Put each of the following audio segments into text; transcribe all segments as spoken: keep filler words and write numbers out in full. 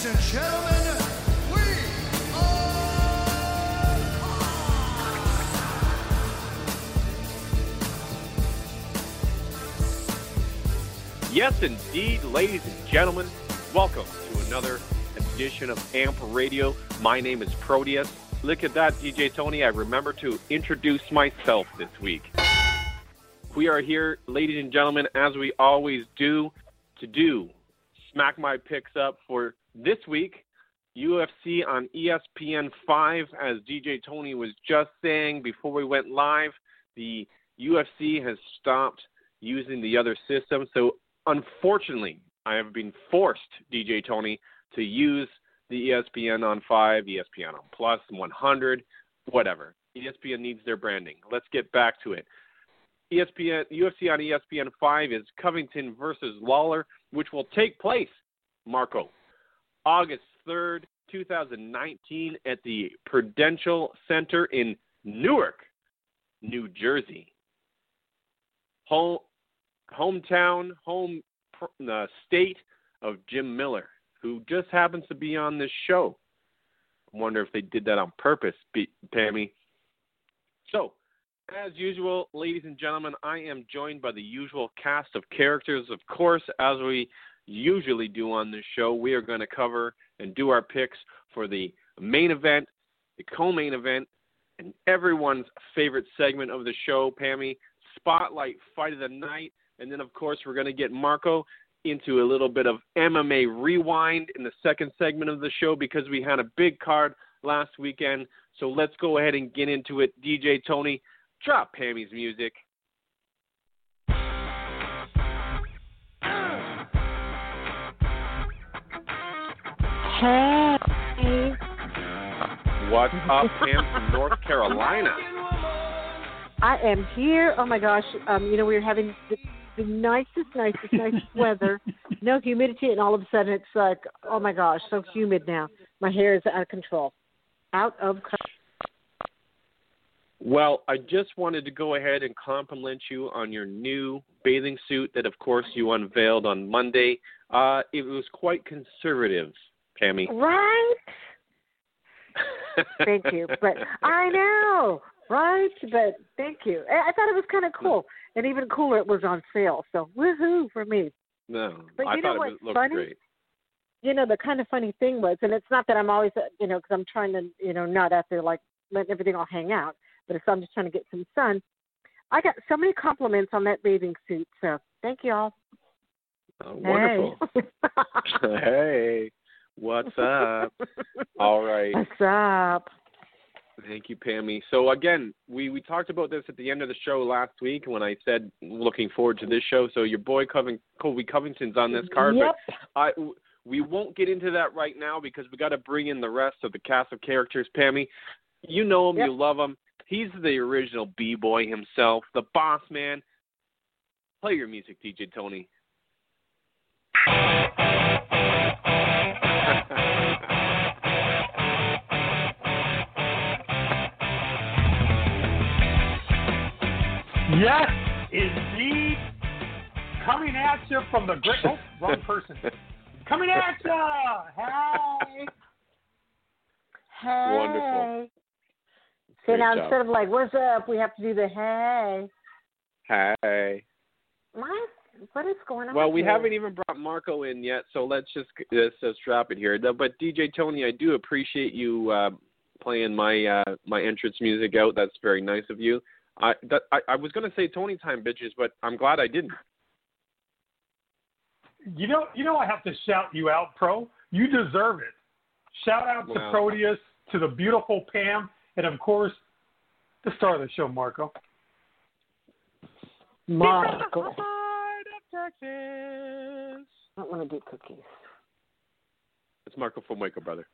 Ladies and gentlemen, we are Yes, indeed, ladies and gentlemen, welcome to another edition of Amp Radio. My name is Proteus. Look at that, D J Tony. I remember to introduce myself this week. We are here, ladies and gentlemen, as we always do, to do Smack My Picks Up for this week. U F C on E S P N five, as D J Tony was just saying before we went live, the U F C has stopped using the other system. So, unfortunately, I have been forced, D J Tony, to use the E S P N on five, E S P N on Plus, one hundred, whatever. E S P N needs their branding. Let's get back to it. E S P N, U F C on E S P N five is Covington versus Lawler, which will take place, Marco, August third, twenty nineteen at the Prudential Center in Newark, New Jersey. Home, hometown, home uh, state of Jim Miller, who just happens to be on this show. I wonder if they did that on purpose, Pammy. So, as usual, ladies and gentlemen, I am joined by the usual cast of characters. Of course, as we usually do on this show, we are going to cover and do our picks for the main event, the co-main event, and everyone's favorite segment of the show, Pammy, Spotlight Fight of the Night. And then, of course, we're going to get Marco into a little bit of M M A Rewind in the second segment of the show because we had a big card last weekend. So let's go ahead and get into it. D J Tony, drop Pammy's music. Hey. What's up, Pam from North Carolina? I am here. Oh, my gosh. Um, you know, we were having the, the nicest, nicest, nicest weather. No humidity, and all of a sudden it's like, oh, my gosh, so humid now. My hair is out of control. Out of control. Well, I just wanted to go ahead and compliment you on your new bathing suit that, of course, you unveiled on Monday. Uh, it was quite conservative, Pammy. Right? Thank you. But I know, right? But thank you. I, I thought it was kind of cool. And even cooler, it was on sale. So woohoo for me. No, but I you thought know it what's looked funny? great. You know, the kind of funny thing was, and it's not that I'm always, you know, because I'm trying to, you know, not out there like letting everything all hang out. But if I'm just trying to get some sun, I got so many compliments on that bathing suit. So thank you all. Oh, wonderful. Hey. Hey, what's up? All right. What's up? Thank you, Pammy. So, again, we, we talked about this at the end of the show last week when I said looking forward to this show. So your boy Coving, Colby Covington's on this card. Yep. But I, we won't get into that right now because we got to bring in the rest of the cast of characters, Pammy. You know him. Yep. You love him. He's the original B-boy himself, the boss man. Play your music, D J Tony. Yes, indeed. Coming at you from the great... Oh, wrong person. Coming at you. Hey. Hey. Wonderful. So Great now job. Instead of like, what's up, we have to do the hey. Hey. What? What is going on? Well, we here? haven't even brought Marco in yet, so let's just let's just drop it here. But D J Tony, I do appreciate you uh, playing my uh, my entrance music out. That's very nice of you. I that, I, I was going to say Tony time, bitches, but I'm glad I didn't. You know, you know, I have to shout you out, Pro. You deserve it. Shout out to Wow. Proteus, to the beautiful Pam, and of course, the star of the show, Marco. Marco. Texas. I don't want to do cookies. It's Marco from Waco, brother.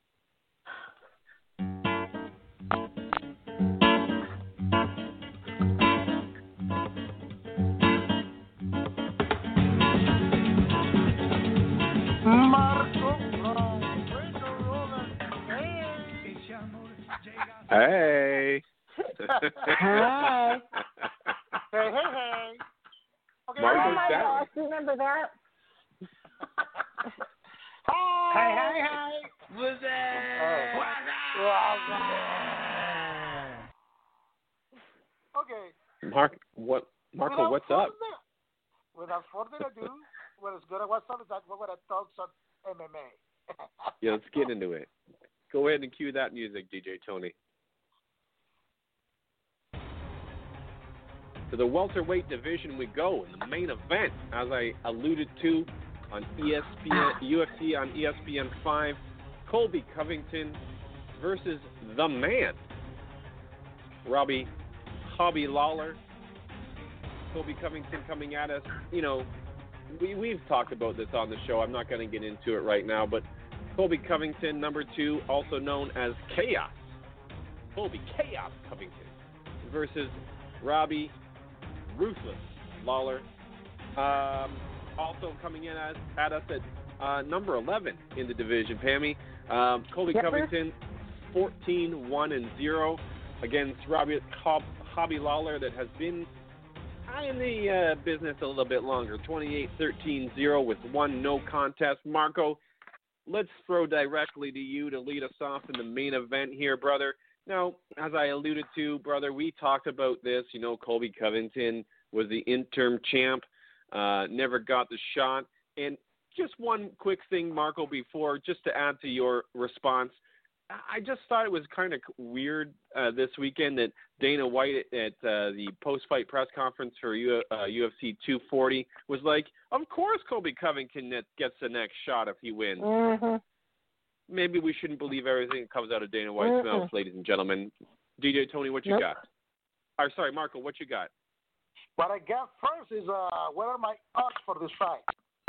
Marco. Hey. Hi. Hey, hey, hey. Okay, Marco's Oh my down. gosh, remember that? Hey, hey, hey. What's Uh, Okay. Mark, what, Marco, Without what's up? further, without further ado, what is good? What's up is that we're going to talk some M M A. Yeah, let's get into it. Go ahead and cue that music, D J Tony. To the welterweight division we go in the main event, as I alluded to on E S P N, U F C on E S P N five, Colby Covington versus the man, Robbie Hobby Lawler. Colby Covington coming at us. You know, we, we've talked about this on the show. I'm not going to get into it right now, but Colby Covington, number two, also known as Chaos. Colby Chaos Covington versus Robbie Ruthless Lawler. Um, also coming in as, at us at uh, number eleven in the division, Pammy. Um, Colby Yep, Covington, fourteen one and zero against Robbie Hob- Hobby Lawler, that has been in the uh, business a little bit longer. twenty-eight thirteen zero with one no contest. Marco, let's throw directly to you to lead us off in the main event here, brother. Now, as I alluded to, brother, we talked about this. You know, Colby Covington was the interim champ, uh, never got the shot. And just one quick thing, Marco, before, just to add to your response, I just thought it was kind of weird uh, this weekend that Dana White at uh, the post-fight press conference for U- uh, U F C two forty was like, of course Colby Covington gets the next shot if he wins. Mm-hmm. Maybe we shouldn't believe everything that comes out of Dana White's Mm-mm. mouth, ladies and gentlemen. D J Tony, what you Nope. got? Or sorry, Marco, what you got? What I got first is uh, what are my odds for this fight?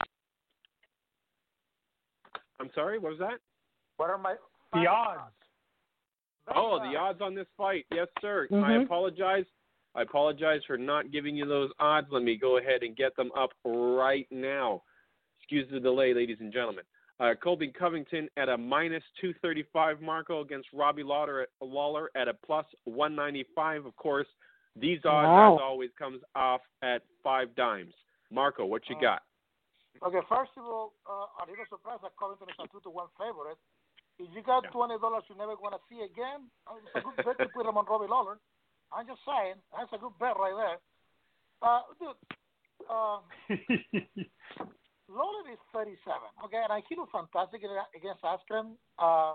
I'm sorry, what was that? What are my The fight odds. Oh, the odds on this fight. Yes, sir. I Mhm. apologize. I apologize for not giving you those odds. Let me go ahead and get them up right now. Excuse the delay, ladies and gentlemen. Uh, Colby Covington at a minus two thirty-five, Marco, against Robbie Lawler at, Lawler at a plus one ninety-five. Of course, these odds, Wow. as always, comes off at five dimes. Marco, what you Uh, got? Okay, first of all, uh, a little surprised that Covington is a two to one favorite. If you got Yeah. twenty dollars you never want to see again, uh, it's a good bet to put him on Robbie Lawler. I'm just saying, that's a good bet right there. Uh, dude, uh, Lawler is thirty-seven, okay, and he looked fantastic against Askren. Uh,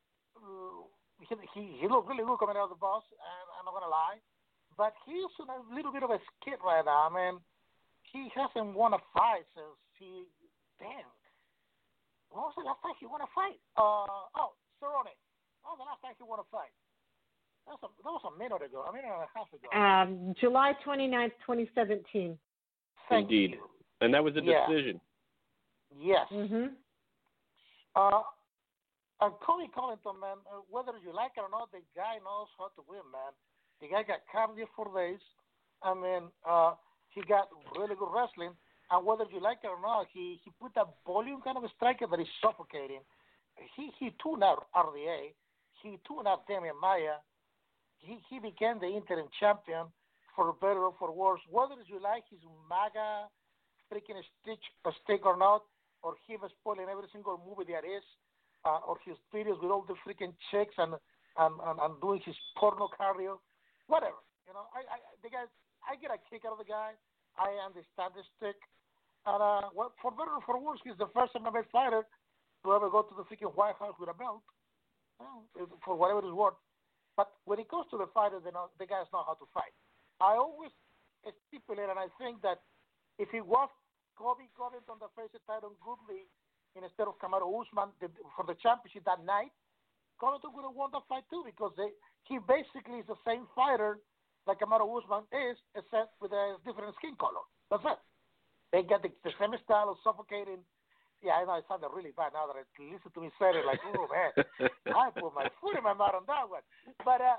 he, he he looked really good coming out of the box, and I'm not gonna lie, but he's in a little bit of a skid right now. I mean, he hasn't won a fight since he damn. When was the last time he won a fight? Uh oh, Cerrone. When was the last time he won a fight? That was a, that was a minute ago, a minute and a half ago. Um, July twenty-ninth, twenty seventeen. Thank Indeed. you. And that was a Yeah. decision. Yes. Mm-hmm. Uh, and Colby Covington, man, uh, whether you like it or not, the guy knows how to win, man. The guy got cardio for days. I mean, uh, he got really good wrestling. And whether you like it or not, he, he put that volume kind of a striker that is suffocating. He he tuned out R D A. He tuned out Damian Maya. He he became the interim champion, for better or for worse. Whether you like his MAGA freaking stitch or stick or not, or him spoiling every single movie there is, uh, or his videos with all the freaking chicks and and, and, and doing his porno cardio, whatever. You know, I, I the guy, I get a kick out of the guy. I understand the stick. And uh, well, for better or for worse, he's the first M M A fighter to ever go to the freaking White House with a belt, uh, for whatever it's worth. But when it comes to the fighter, they know, the guys know how to fight. I always stipulate, and I think that if it was Colby Covington that faced Tyron Woodley instead of Kamaru Usman the, for the championship that night, Covington would have won that fight too, because they, he basically is the same fighter like Kamaru Usman is, except with a different skin color. That's it. They get the, the same style of suffocating. Yeah, I know it sounded really bad now that I listen to me say it. Like, oh man, I put my foot in my mouth on that one. But uh,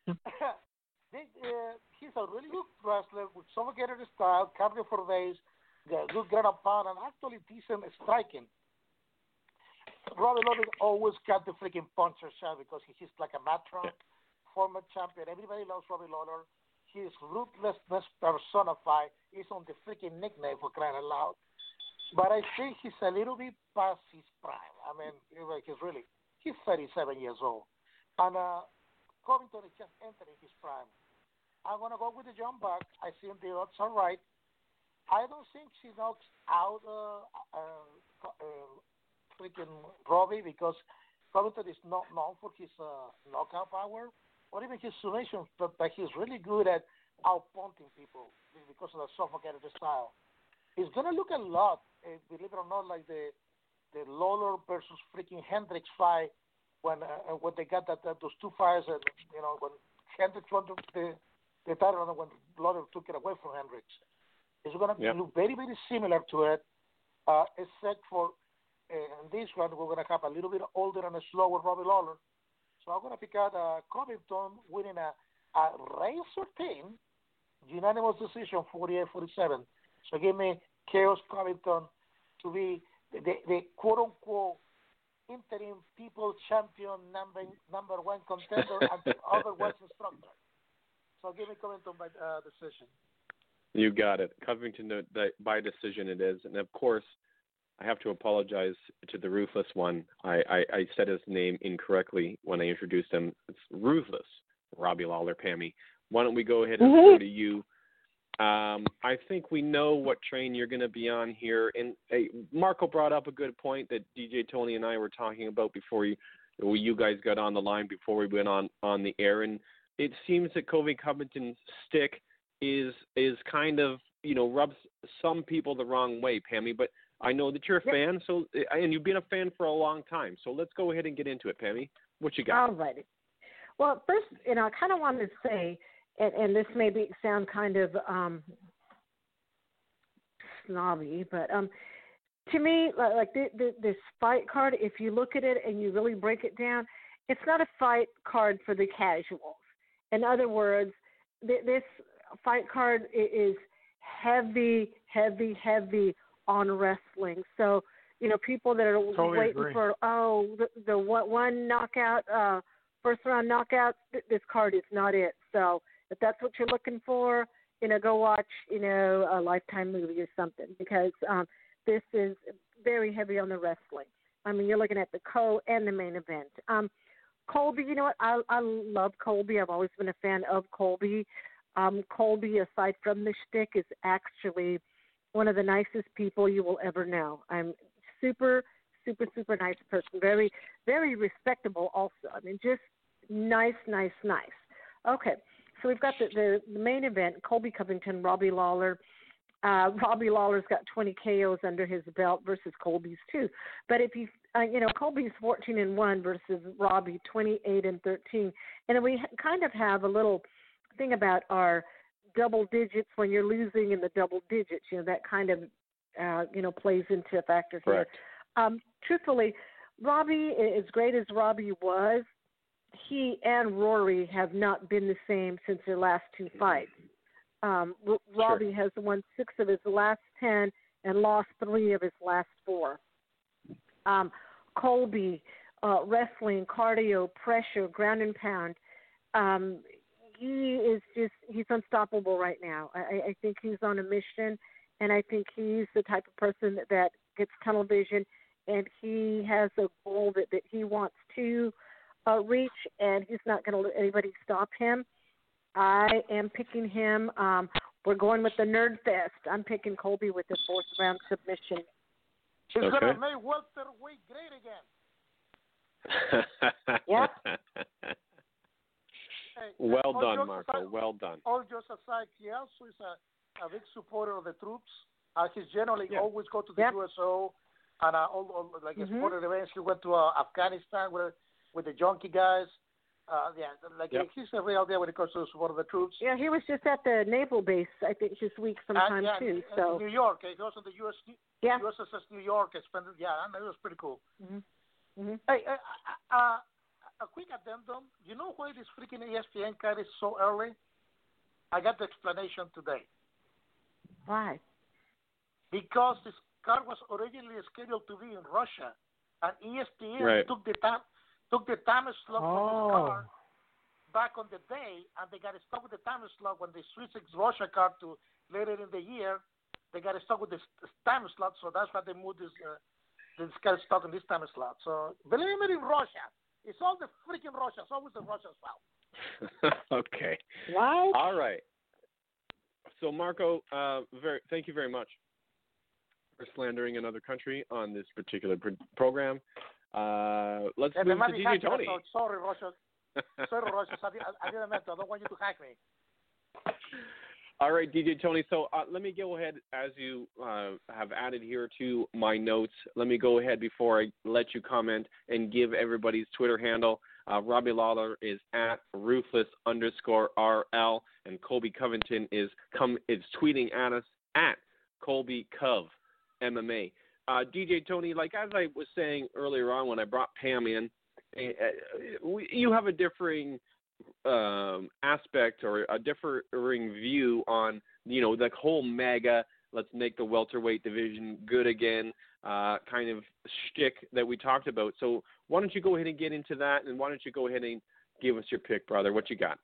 they, uh, he's a really good wrestler with suffocated style, cardio for days, good ground and pound, and actually decent striking. Robbie Lawler always got the freaking puncher shot because he's like a matron, former champion. Everybody loves Robbie Lawler. His ruthlessness personified is on the freaking nickname, for crying out loud. but I think he's a little bit past his prime. I mean, like he's really he's thirty-seven years old, and uh, Covington is just entering his prime. I'm gonna go with the John Buck. I think the odds are right. I don't think she knocks out uh, uh, uh, freaking Robbie because Covington is not known for his uh, knockout power or even his submission, but, but he's really good at out-punting people because of the suffocated style. It's going to look a lot, uh, believe it or not, like the the Lawler versus freaking Hendricks fight when uh, when they got that, that those two fights, and you know when Hendricks won the the, the title and when Lawler took it away from Hendricks. It's going to yep. look very very similar to it, uh, except for uh, in this one we're going to have a little bit older and a slower Robbie Lawler. So I'm going to pick out uh, Covington winning a, a razor thin unanimous decision, forty-eight forty-seven. So give me Chaos Covington to be the, the, the quote-unquote interim people champion number number one contender and the other one's instructor. So give me Covington by uh, decision. You got it. Covington by decision it is. And, of course, I have to apologize to the Ruthless one. I, I, I said his name incorrectly when I introduced him. It's Ruthless, Robbie Lawler, Pammy. Why don't we go ahead and mm-hmm. go to you? Um, I think we know what train you're going to be on here. And hey, Marco brought up a good point that D J Tony and I were talking about before you, you guys got on the line, before we went on, on the air. And it seems that Colby Covington's stick is is kind of, you know, rubs some people the wrong way, Pammy. But I know that you're a yep. fan, so and you've been a fan for a long time. So let's go ahead and get into it, Pammy. What you got? All righty. Well, first, you know, I kind of wanted to say, and, and this may be sound kind of um, snobby, but um, to me, like the, the, this fight card, if you look at it and you really break it down, it's not a fight card for the casuals. In other words, th- this fight card is heavy, heavy, heavy on wrestling. So, you know, people that are totally waiting agree. for, oh, the, the one knockout, uh, first round knockout, th- this card is not it. So if that's what you're looking for, you know, go watch, you know, a Lifetime movie or something, because um, this is very heavy on the wrestling. I mean, you're looking at the co and the main event. Um, Colby, you know what? I, I love Colby. I've always been a fan of Colby. Um, Colby, aside from the shtick, is actually one of the nicest people you will ever know. I'm super, super, super nice person. Very, very respectable also. I mean, just nice, nice, nice. Okay, so we've got the, the, the main event, Colby Covington, Robbie Lawler. Uh, Robbie Lawler's got twenty K Os under his belt versus Colby's two. But if you, uh, you know, Colby's fourteen and one versus Robbie twenty-eight and thirteen. And we kind of have a little thing about our double digits when you're losing in the double digits. You know, that kind of, uh, you know, plays into a factor here. Correct. Um, truthfully, Robbie, as great as Robbie was, he and Rory have not been the same since their last two fights. Um, R- Robbie sure. has won six of his last ten and lost three of his last four. Um, Colby, uh, wrestling, cardio, pressure, ground and pound. Um, he is just, he's unstoppable right now. I, I think he's on a mission, and I think he's the type of person that, that gets tunnel vision, and he has a goal that, that he wants to uh, reach, and he's not going to let anybody stop him. I am picking him. Um, we're going with the Nerd Fest. I'm picking Colby with the fourth round submission. He's okay. going to make welterweight great again. Yeah. Hey, well all done, jokes Marco. aside, well done. All jokes aside, he also is a, a big supporter of the troops. Uh, he's generally Yeah. always go to the Yep. U S O, and uh, all, all like Mm-hmm. supported events. He went to uh, Afghanistan with with the junkie guys. Uh, yeah, like Yep. he's a real deal when it comes to support of the troops. Yeah, he was just at the naval base, I think, this week sometime and, yeah, too. and So New York. He was in the U S yeah. U S S New York. And spent, yeah, and it was pretty cool. Mm-hmm. Mm-hmm. Hey, uh, uh, uh, a quick addendum. You know why this freaking E S P N card is so early? I got the explanation today. Why? Because this card was originally scheduled to be in Russia, and E S P N Right. took the time took the time slot from this Oh. card back on the day, and they got stuck with the time slot when they switched its Russia card to later in the year. they got stuck with this, this time slot, so that's why they moved this. Uh, this got stuck in this time slot. So believe me, in Russia, it's all the freaking Russia. It's always the Russians' fault. Okay. What? All right. So, Marco, uh, very, thank you very much for slandering another country on this particular pr- program. Uh, let's Yeah, move they might to be D J hacking us, Tony. so sorry, Russia. Sorry, Russia. I, I didn't mean to. I don't want you to hack me. All right, D J Tony. So uh, let me go ahead, as you uh, have added here to my notes, let me go ahead before I let you comment and give everybody's Twitter handle. Uh, Robbie Lawler is at ruthless underscore R L, and Colby Covington is come is tweeting at us at Colby Cov M M A. Uh, D J Tony, like as I was saying earlier on when I brought Pam in, uh, we, you have a differing um, aspect or a differing view on, you know, the whole mega, let's make the welterweight division good again uh, kind of shtick that we talked about. So why don't you go ahead and get into that, and why don't you go ahead and give us your pick, brother? What you got?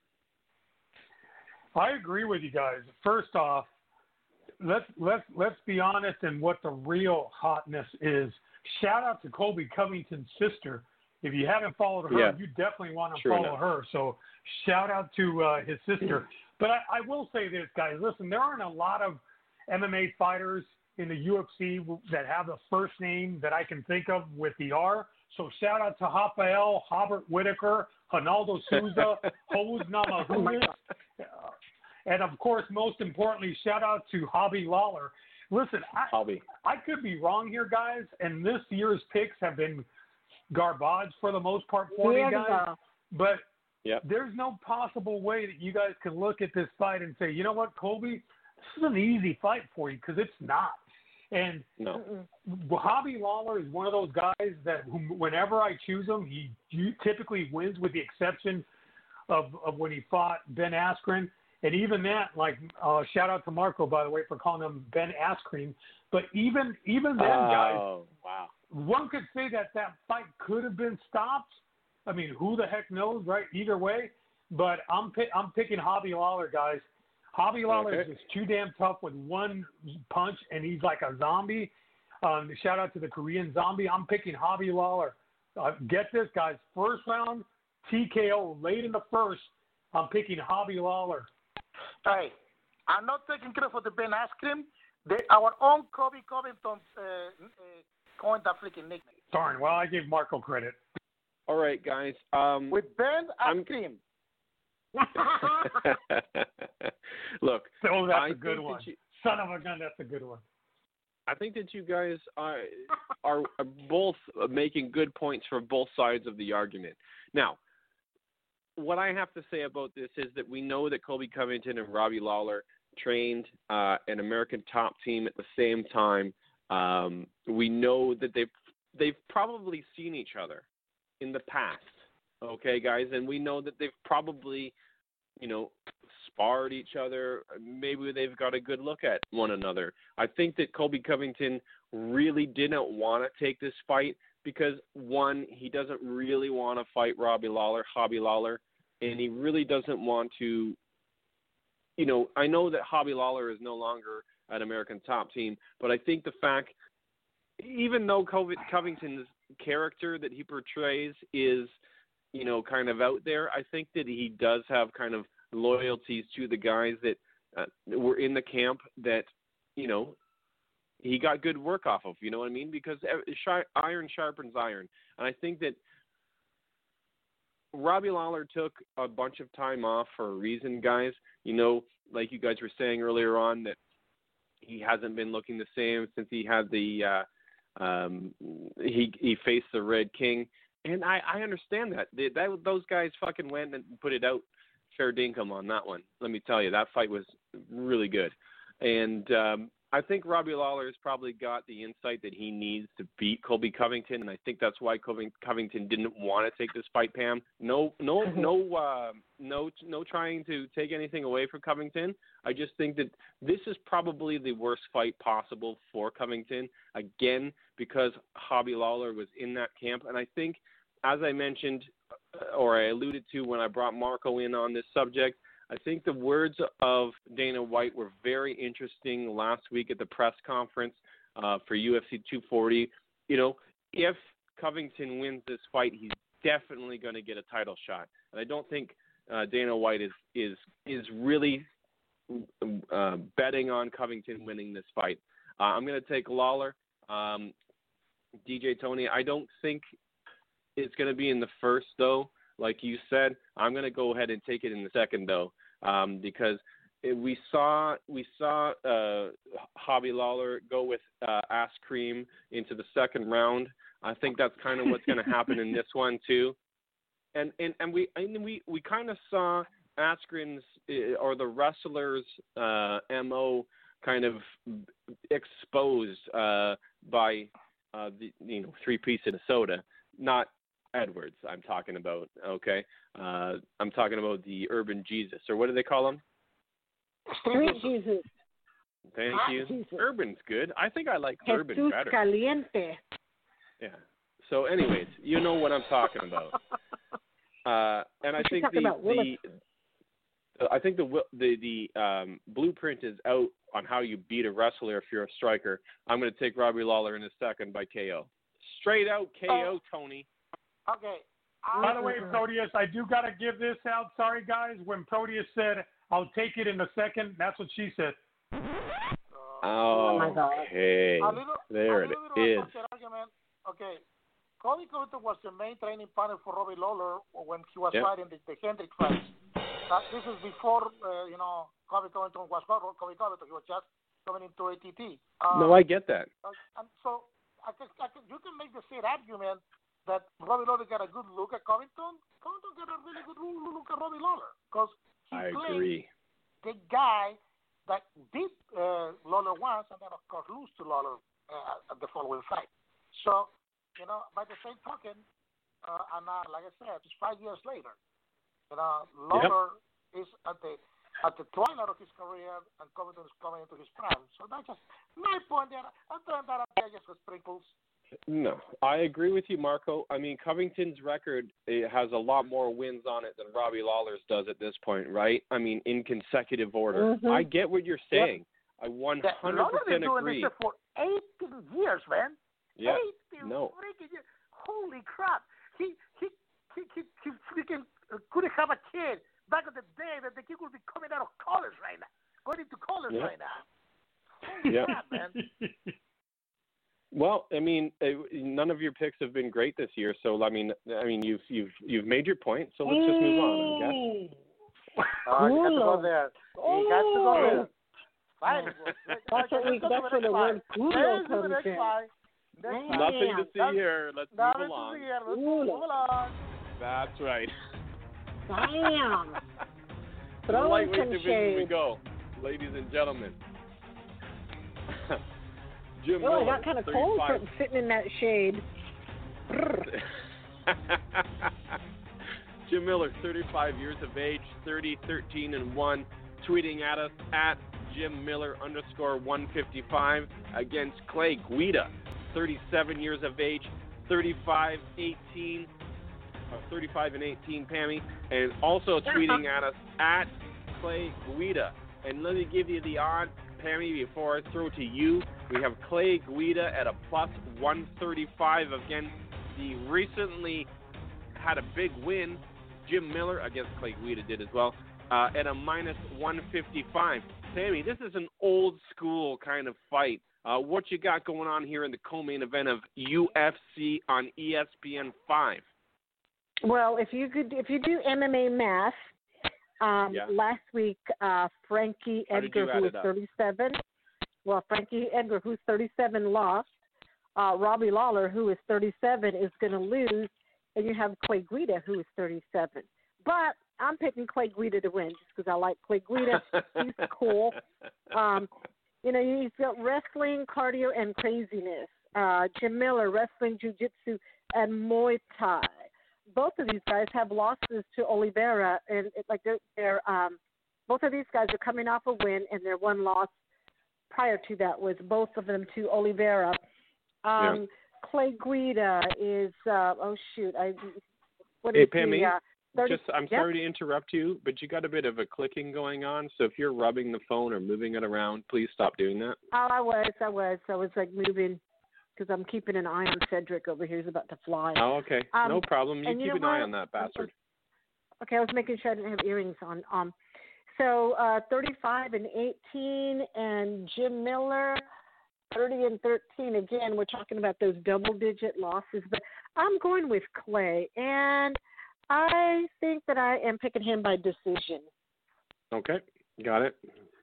I agree with you guys. First off, let's let's let's be honest in what the real hotness is. Shout out to Colby Covington's sister. If you haven't followed her, Yeah. you definitely want to True follow enough. her. So shout out to uh, his sister. But I, I will say this, guys. Listen, there aren't a lot of M M A fighters in the U F C that have the first name that I can think of with the R. So shout out to Rafael, Robert Whitaker, Ronaldo Souza, Jose Namajunas. And, of course, most importantly, shout out to Robbie Lawler. Listen, I, Hobby. I could be wrong here, guys, and this year's picks have been garbage for the most part for me, There you guys. go. But Yep. there's no possible way that you guys can look at this fight and say, you know what, Colby, this is an easy fight for you, because it's not. And No. Robbie Lawler is one of those guys that whom- whenever I choose him, he he typically wins, with the exception of, of when he fought Ben Askren. And even that, like, uh, shout out to Marco, by the way, for calling him Ben Askren. But even even then, guys, Oh, wow. one could say that that fight could have been stopped. I mean, who the heck knows, right? Either way. But I'm pick, I'm picking Robbie Lawler, guys. Robbie Lawler Okay. is just too damn tough with one punch, and he's like a zombie. Um, shout out to the Korean zombie. I'm picking Robbie Lawler. Uh, get this, guys. First round, T K O late in the first. I'm picking Robbie Lawler. Hey, I'm not taking credit for the Ben Askren. They, our own Kobe Covington uh, uh, coined that freaking nickname. Darn. Well, I give Marco credit. All right, guys. Um, With Ben I'm- Askren. Look, Oh, that's I a good think one. that you- Son of a gun, that's a good one. I think that you guys are, are are both making good points for both sides of the argument. Now, what I have to say about this is that we know that Colby Covington and Robbie Lawler trained uh, an American top team at the same time. Um, we know that they've they've probably seen each other in the past. Okay, guys, and we know that they've probably, you know, sparred each other. Maybe they've got a good look at one another. I think that Colby Covington really didn't want to take this fight because, one, he doesn't really want to fight Robbie Lawler, Robbie Lawler, and he really doesn't want to, you know, I know that Robbie Lawler is no longer an American top team, but I think the fact, even though Covington's character that he portrays is, you know, kind of out there, I think that he does have kind of loyalties to the guys that uh, were in the camp that, you know, he got good work off of, you know what I mean? Because iron sharpens iron. And I think that Robbie Lawler took a bunch of time off for a reason, guys. You know, like you guys were saying earlier on, that he hasn't been looking the same since he had the uh, um, he he faced the Red King. And I, I understand that. They, that. Those guys fucking went and put it out fair dinkum on that one. Let me tell you, that fight was really good. And um, I think Robbie Lawler has probably got the insight that he needs to beat Colby Covington, and I think that's why Colby Covington didn't want to take this fight, Pam. No, no, no, uh, no, no trying to take anything away from Covington. I just think that this is probably the worst fight possible for Covington, again, because Robbie Lawler was in that camp, and I think, as I mentioned, or I alluded to when I brought Marco in on this subject, I think the words of Dana White were very interesting last week at the press conference uh, for U F C two forty. You know, if Covington wins this fight, he's definitely going to get a title shot. And I don't think uh, Dana White is is is really uh, betting on Covington winning this fight. Uh, I'm going to take Lawler. Um, D J Tony, I don't think it's going to be in the first, though. Like you said, I'm going to go ahead and take it in the second, though, um, because we saw we saw uh, Hobby Lawler go with uh, Ass Cream into the second round. I think that's kind of what's going to happen in this one too. And and and we and we we kind of saw Askren's uh, or the wrestler's uh, M O kind of exposed uh, by uh, the you know three piece of soda, not Edwards. I'm talking about. Okay, uh, I'm talking about the Urban Jesus, or what do they call him? Street Jesus. Thank Hot you. Jesus. Urban's good. I think I like Jesus Urban better. Caliente. Yeah. So, anyways, you know what I'm talking about. Uh, and I What you think talking the, about, Willis? the I think the the the um, blueprint is out on how you beat a wrestler if you're a striker. I'm going to take Robbie Lawler in a second by K O. Straight out K O, Tony. Okay. By the way, Proteus, I do got to give this out. Sorry, guys. When Proteus said, I'll take it in a second, that's what she said. Oh, my God. okay. A little, There a it little is. bit of a argument. Okay. Colby Covington was the main training partner for Robbie Lawler when he was Yep. fighting the, the Hendrick fights. Uh, this is before, uh, you know, Colby Covington was Colby Covington. He was just coming into A T T. Um, No, I get that. Uh, and so I can, I can, you can make the same argument that Robbie Lawler got a good look at Covington. Covington got a really good look at Robbie Lawler because he I played agree. the guy that beat uh, Lawler once and then, of course, lose to Lawler uh, at the following fight. So, you know, by the same token, uh, and uh, like I said, it's five years later. You know, Lawler yep. is at the at the twilight of his career, and Covington is coming into his prime. So that's just my point there. I'm throwing that out there just for sprinkles. No, I agree with you, Marco. I mean, Covington's record it has a lot more wins on it than Robbie Lawler's does at this point, right? I mean, in consecutive order. Mm-hmm. I get what you're saying. Yep. I one hundred percent agree. agree. Lawler's been doing this for eighteen years, man. Yeah. eighteen No. freaking years. Holy crap. He, he, he, he, he freaking could have a kid back in the day that the kid would be coming out of college right now, going into college Yep. right now. Holy Yep. crap, man. Well, I mean, uh, none of your picks have been great this year, so I mean, I mean, you've you've you've made your point, so let's just move on, I guess. Oh, you got to go there. You got to go there. Oh. Fine. That's what we. That's where the word culo comes in. Nothing to see here. Let's move Nothing along. to see here. Let's move along. That's right. Damn. The Throw in lightweight some division we shade. go, ladies and gentlemen. Jim Oh, I Miller, got kind of cold thirty-five sitting- sitting in that shade. Jim Miller, thirty-five years of age, thirty, thirteen, and one, tweeting at us at Jim Miller underscore one fifty-five against Clay Guida, thirty-seven years of age, thirty-five, eighteen, uh, thirty-five and eighteen, Pammy, and also tweeting at us at Clay Guida. And let me give you the odds, Pammy, before I throw to you. We have Clay Guida at a plus one thirty-five against the recently had a big win, Jim Miller, against Clay Guida did as well, uh, at a minus one fifty-five. Sammy, this is an old school kind of fight. Uh, what you got going on here in the co-main event of U F C on E S P N five? Well, if you could, if you do M M A math, um, Yeah. last week uh, Frankie How did Edgar, you add who was it up? thirty-seven, well, Frankie Edgar, who's thirty-seven, lost. Uh, Robbie Lawler, who is thirty-seven, is going to lose, and you have Clay Guida, who is thirty-seven. But I'm picking Clay Guida to win just because I like Clay Guida. He's cool. Um, you know, he's got wrestling, cardio, and craziness. Uh, Jim Miller, wrestling, jiu-jitsu, and Muay Thai. Both of these guys have losses to Oliveira, and it, like they're, they're um, both of these guys are coming off a win, and their one loss prior to that was both of them to Oliveira. Um, Yeah. Clay Guida is uh, oh shoot, I what Hey, is Pammy? the uh, thirty, just I'm yep. sorry to interrupt you, but you got a bit of a clicking going on. So if you're rubbing the phone or moving it around, please stop doing that. Oh, I was, I was. I was like moving because I'm keeping an eye on Cedric over here. He's about to fly. Oh, okay. Um, no problem. You and keep you know an eye what? on that bastard. Okay, I was making sure I didn't have earrings on. Um, so uh, thirty-five and eighteen, and Jim Miller, thirty and thirteen. Again, we're talking about those double-digit losses, but I'm going with Clay, and I think that I am picking him by decision. Okay, got it.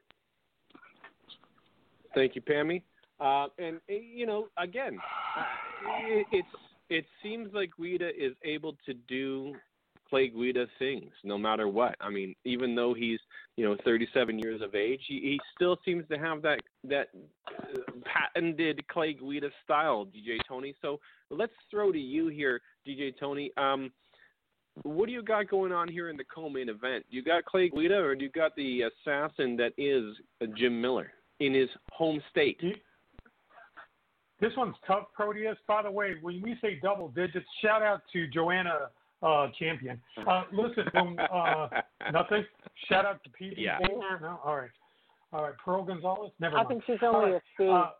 Thank you, Pammy. Uh, and you know, again, it, it's it seems like Guida is able to do Clay Guida things no matter what. I mean, even though he's, you know, thirty-seven years of age, he, he still seems to have that that uh, patented Clay Guida style, D J Tony. So let's throw to you here, D J Tony. Um, what do you got going on here in the co-main event? You got Clay Guida, or do you got the assassin that is uh, Jim Miller in his home state? This one's tough, Proteus. By the way, when we say double digits, shout out to Joanna Uh, champion. Uh, listen, um, uh, nothing. Shout out to P B. Yeah. No, all right, all right. Pearl Gonzalez. Never I mind. think she's only All a C. Uh,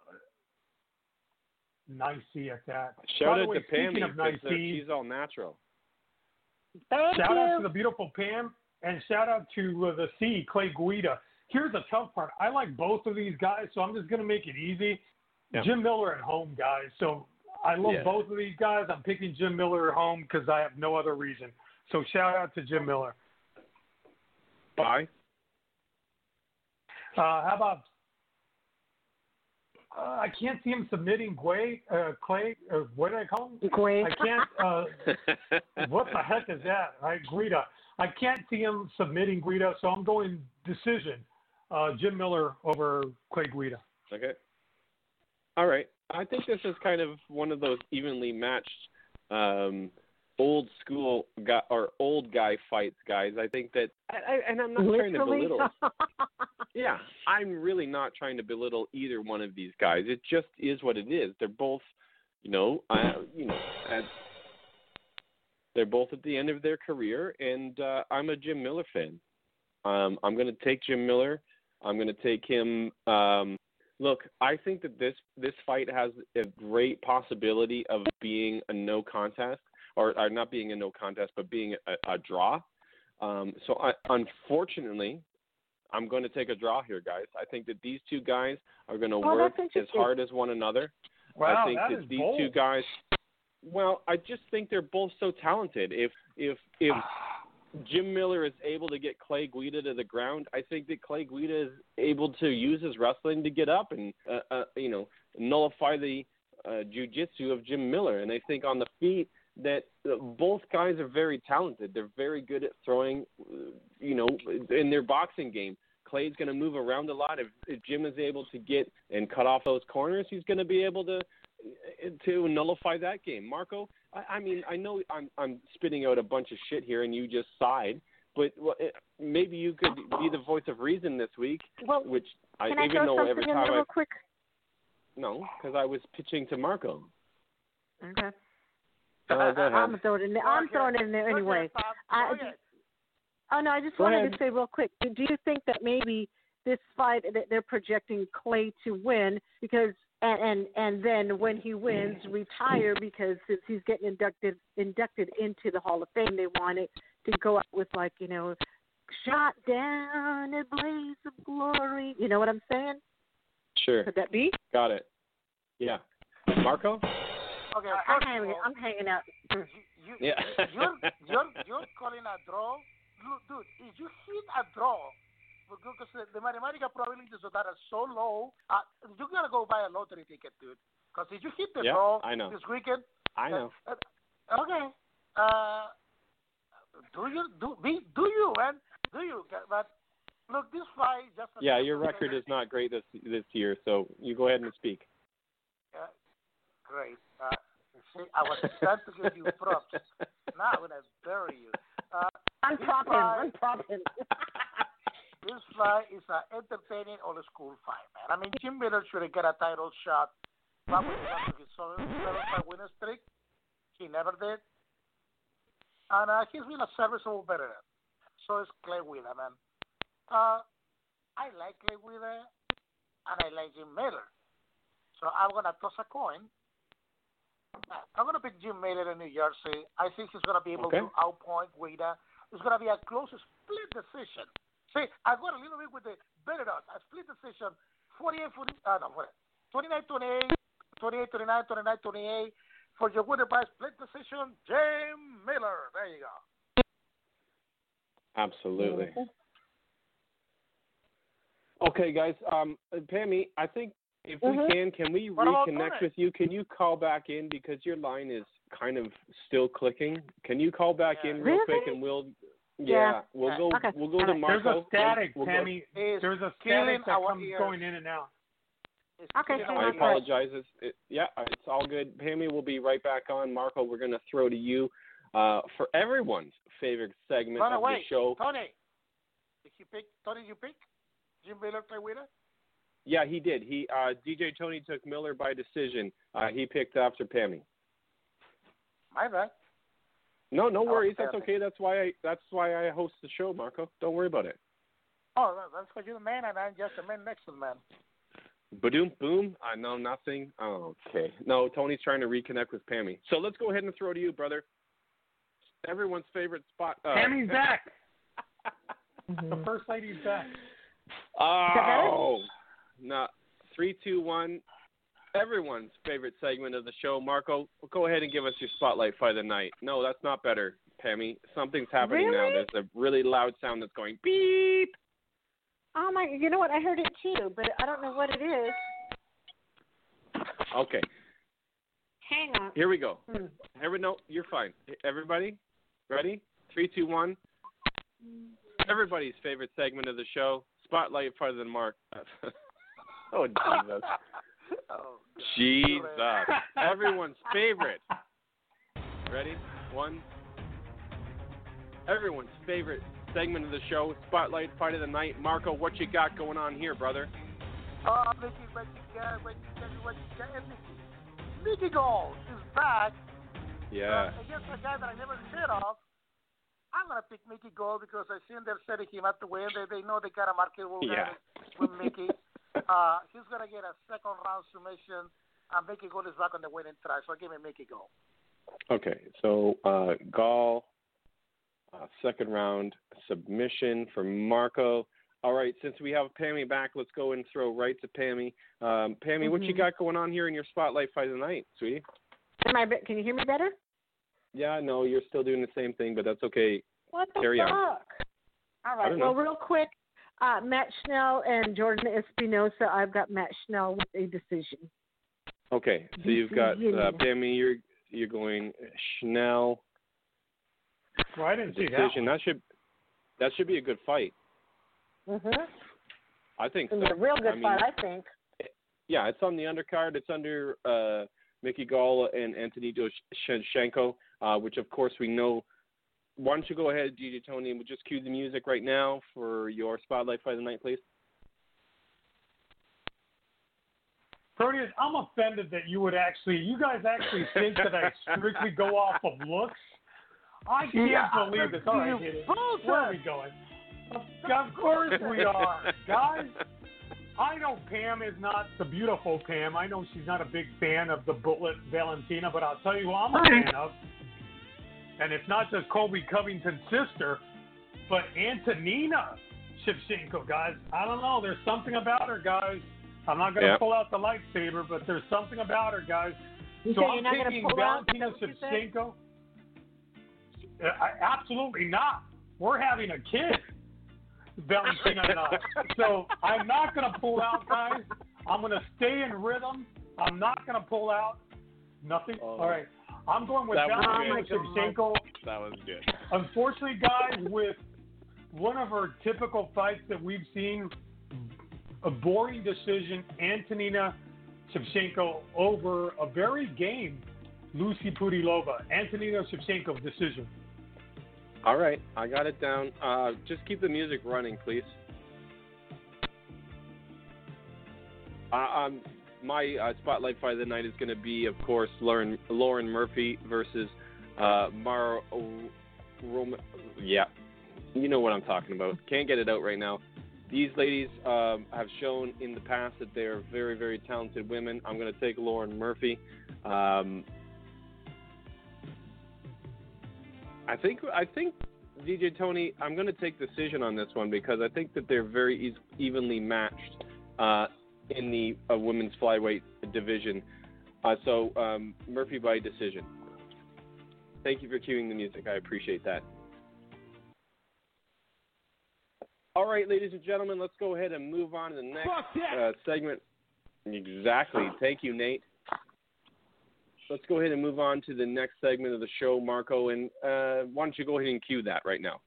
nice C at that. Shout By the out way, to Pammy. speaking of nice because, uh, C, she's all natural. Thank shout you. out to the beautiful Pam, and shout out to uh, the C, Clay Guida. Here's the tough part. I like both of these guys, so I'm just going to make it easy. Yeah. Jim Miller at home, guys. So I love Yeah. both of these guys. I'm picking Jim Miller at home because I have no other reason. So shout out to Jim Miller. Bye. Uh, how about uh, I can't see him submitting Guay, uh, Clay. Uh, what did I call him? Great. I can't. Uh, what the heck is that? Right, Guida. I can't see him submitting Guida, so I'm going decision. Uh, Jim Miller over Clay Guida. Okay. All right. I think this is kind of one of those evenly matched um, old school guy or old guy fights, guys. I think that, I, I, and I'm not trying to Literally. belittle. Yeah, I'm really not trying to belittle either one of these guys. It just is what it is. They're both, you know, uh, you know, at, they're both at the end of their career, and uh, I'm a Jim Miller fan. Um, I'm going to take Jim Miller. I'm going to take him. Um, look, I think that this this fight has a great possibility of being a no contest, or, or not being a no contest, but being a, a draw. Um, so, I, unfortunately, I'm going to take a draw here, guys. I think that these two guys are going to Oh, work that's as interesting. hard as one another. Wow, I think that that is these bold. two guys. Well, I just think they're both so talented. If if if Jim Miller is able to get Clay Guida to the ground, I think that Clay Guida is able to use his wrestling to get up and uh, uh, you know nullify the uh, jiu-jitsu of Jim Miller. And I think on the feet that uh, both guys are very talented. They're very good at throwing, uh, you know, in their boxing game. Clay's going to move around a lot. If, if Jim is able to get and cut off those corners, he's going to be able to to nullify that game. Marco, I, I mean, I know I'm I'm spitting out a bunch of shit here, and you just sighed. But well, it, maybe you could be the voice of reason this week, Well, which I Can I even throw though something every in time there I real quick? no, because I was pitching to Marco. Okay. Uh, go ahead. I'm throwing it in there. I'm Okay. throwing it in there Okay, anyway. Bob, I, go ahead. Oh no, I just Go wanted ahead. to say real quick. Do do you think that maybe this fight that they're projecting Clay to win because and and, and then when he wins, retire because since he's getting inducted inducted into the Hall of Fame, they wanted to go out with like you know, shot down a blaze of glory. You know what I'm saying? Sure, Could that be? got it. Yeah, Marco. Okay, I'm first of hanging. all, I'm hanging out. you, you, Yeah. you're, you're, you're calling a draw. Look, dude, if you hit a draw, because the, the mathematical probabilities of that are so low, uh, you got to go buy a lottery ticket, dude. Because if you hit the Yeah, draw I know. this weekend, I know. Uh, uh, okay. Uh, do you do be do you man? Do you? But look, this fight just. Yeah, your record is not great this this year, so you go ahead and speak. Uh, great. Uh, see, I was trying to give you props. Now I'm gonna bury you. Uh, I'm this propping. fight- I'm propping. This fight is an entertaining old school fight, man. I mean, Jim Miller should have got a title shot probably after his seven fight winning streak. He never did. and uh, he's been a serviceable veteran. So it's Clay Wheeler, man. Uh, I like Clay Wheeler, and I like Jim Miller. So I'm gonna toss a coin. I'm gonna pick Jim Miller in New Jersey. I think he's gonna be able Okay. to outpoint Wheeler. It's gonna be a close split decision. See, I got a little bit with the better odds. A split decision, forty-eight forty, uh, no, twenty-nine twenty-eight, twenty-eight twenty-nine, twenty-nine twenty-eight. For your winner by split decision, Jim Miller. There you go. Absolutely. Okay, guys. Um, Pammy, I think if Mhm. we can, can we What about reconnect Tony? with you? Can you call back in because your line is kind of still clicking? Can you call back Yeah. in real Really? quick and we'll yeah, Yeah. we'll go Okay. we'll go All to right. Marco. There's a static, We'll go- Tammy. It's There's a killing static that our comes ears. going in and out. It's Okay, killing so our I that's ears. right. apologize. It's, it, yeah, it's all good. Pammy will be right back on. Marco, we're going to throw to you uh, for everyone's favorite segment Tony, of wait. the show. Tony, did you pick? Tony, you pick? Jim Miller, Clay Wheeler? Yeah, he did. He uh, D J Tony took Miller by decision. Uh, he picked after Pammy. My bad. No, no was worries. That's perfect. okay. That's why I that's why I host the show, Marco. Don't worry about it. Oh, that- that's because you're the man, and I'm just the man next to the man. Badoom, boom. I know nothing. Oh, okay. No, Tony's trying to reconnect with Pammy. So let's go ahead and throw to you, brother. Everyone's favorite spot. Uh, Tammy's back. The Mhm. first lady's back. Oh, no. Three, two, one. Everyone's favorite segment of the show. Marco, go ahead and give us your spotlight for the night. No, that's not better, Pammy. Something's happening now. Really? There's a really loud sound that's going beep. Oh my! You know what? I heard it too, but I don't know what it is. Okay, Hang on. here we go. Hmm. Every, no, you're fine. Everybody, ready? Three, two, one. Everybody's favorite segment of the show. Spotlight farther than Mark. Oh, Jesus. Oh, God. Jesus. Everyone's favorite. Ready? One. Everyone's favorite segment of the show. Spotlight fight of the night. Marco, what you got going on here, brother? Oh, Mickey, what you got, what you got, what you got, and Mickey. Mickey Gold is back. Yeah. Uh, against a guy that I never heard of. I'm going to pick Mickey Gold because I seen they're setting him up to win. They, they know they got a marketable Yeah. guy with Mickey. Uh, he's going to get a second round submission. And Mickey Gold is back on the winning track. So give me Mickey Gold. Okay, so uh, Gall, uh, second round submission for Marco. All right, since we have Pammy back, let's go and throw right to Pammy. Um, Pammy, what you Mhm. got going on here in your spotlight fight of the night, sweetie? Am I? Can you hear me better? Yeah, no, you're still doing the same thing, but that's okay. What the Carry on. fuck? All I right. don't Well, know. real quick, uh, Matt Schnell and Jordan Espinosa. I've got Matt Schnell with a decision. Okay, so you've got uh, Decision. Pammy. You're you're going Schnell Well, I didn't see that. decision. That should that should be a good fight. Mhm. I think so. It's a real good I mean, fight, I think. Yeah, it's on the undercard. It's under uh, Mickey Gall and Anthony Shevchenko, uh, which of course we know. Why don't you go ahead, D J Tony, and we'll just cue the music right now for your spotlight fight of the night, please. Proteus, I'm offended that you would actually, you guys actually think that I strictly go off of looks. I can't Yeah, believe this. All right, you hit it. bullshit. Where are we going? Of of course we are, guys. I know Pam is not the beautiful Pam. I know she's not a big fan of the Bullet Valentina, but I'll tell you who I'm a fan of. And it's not just Colby Covington's sister, but Antonina Shevchenko, guys. I don't know. There's something about her, guys. I'm not going to Yeah. pull out the lightsaber, but there's something about her, guys. You So say I'm you're not going picking to pull out? Valentina Is that what you said? Shevchenko. Uh, I- absolutely not. We're having a kid, Valentina and I. So I'm not going to pull out, guys. I'm going to stay in rhythm. I'm not going to pull out. Nothing. Oh. All right. I'm going with That was Valentina good. Shevchenko. That was good. Unfortunately, guys, with one of her typical fights that we've seen, a boring decision, Antonina Shevchenko over a very game, Lucy Pudilova. Antonina Shevchenko decision. All right, I got it down. Uh, just keep the music running, please. Uh, um, my uh, spotlight fight of the night is going to be, of course, Lauren Lauren Murphy versus uh, Mara Roma, yeah, you know what I'm talking about. Can't get it out right now. These ladies um, have shown in the past that they are very, very talented women. I'm going to take Lauren Murphy. Um, I think I think D J Tony, I'm going to take decision on this one because I think that they're very e- evenly matched uh, in the uh, women's flyweight division. Uh, so um, Murphy by decision. Thank you for cueing the music. I appreciate that. All right, ladies and gentlemen, let's go ahead and move on to the next uh, segment. Exactly. Thank you, Nate. Let's go ahead and move on to the next segment of the show, Marco. And uh, why don't you go ahead and cue that right now?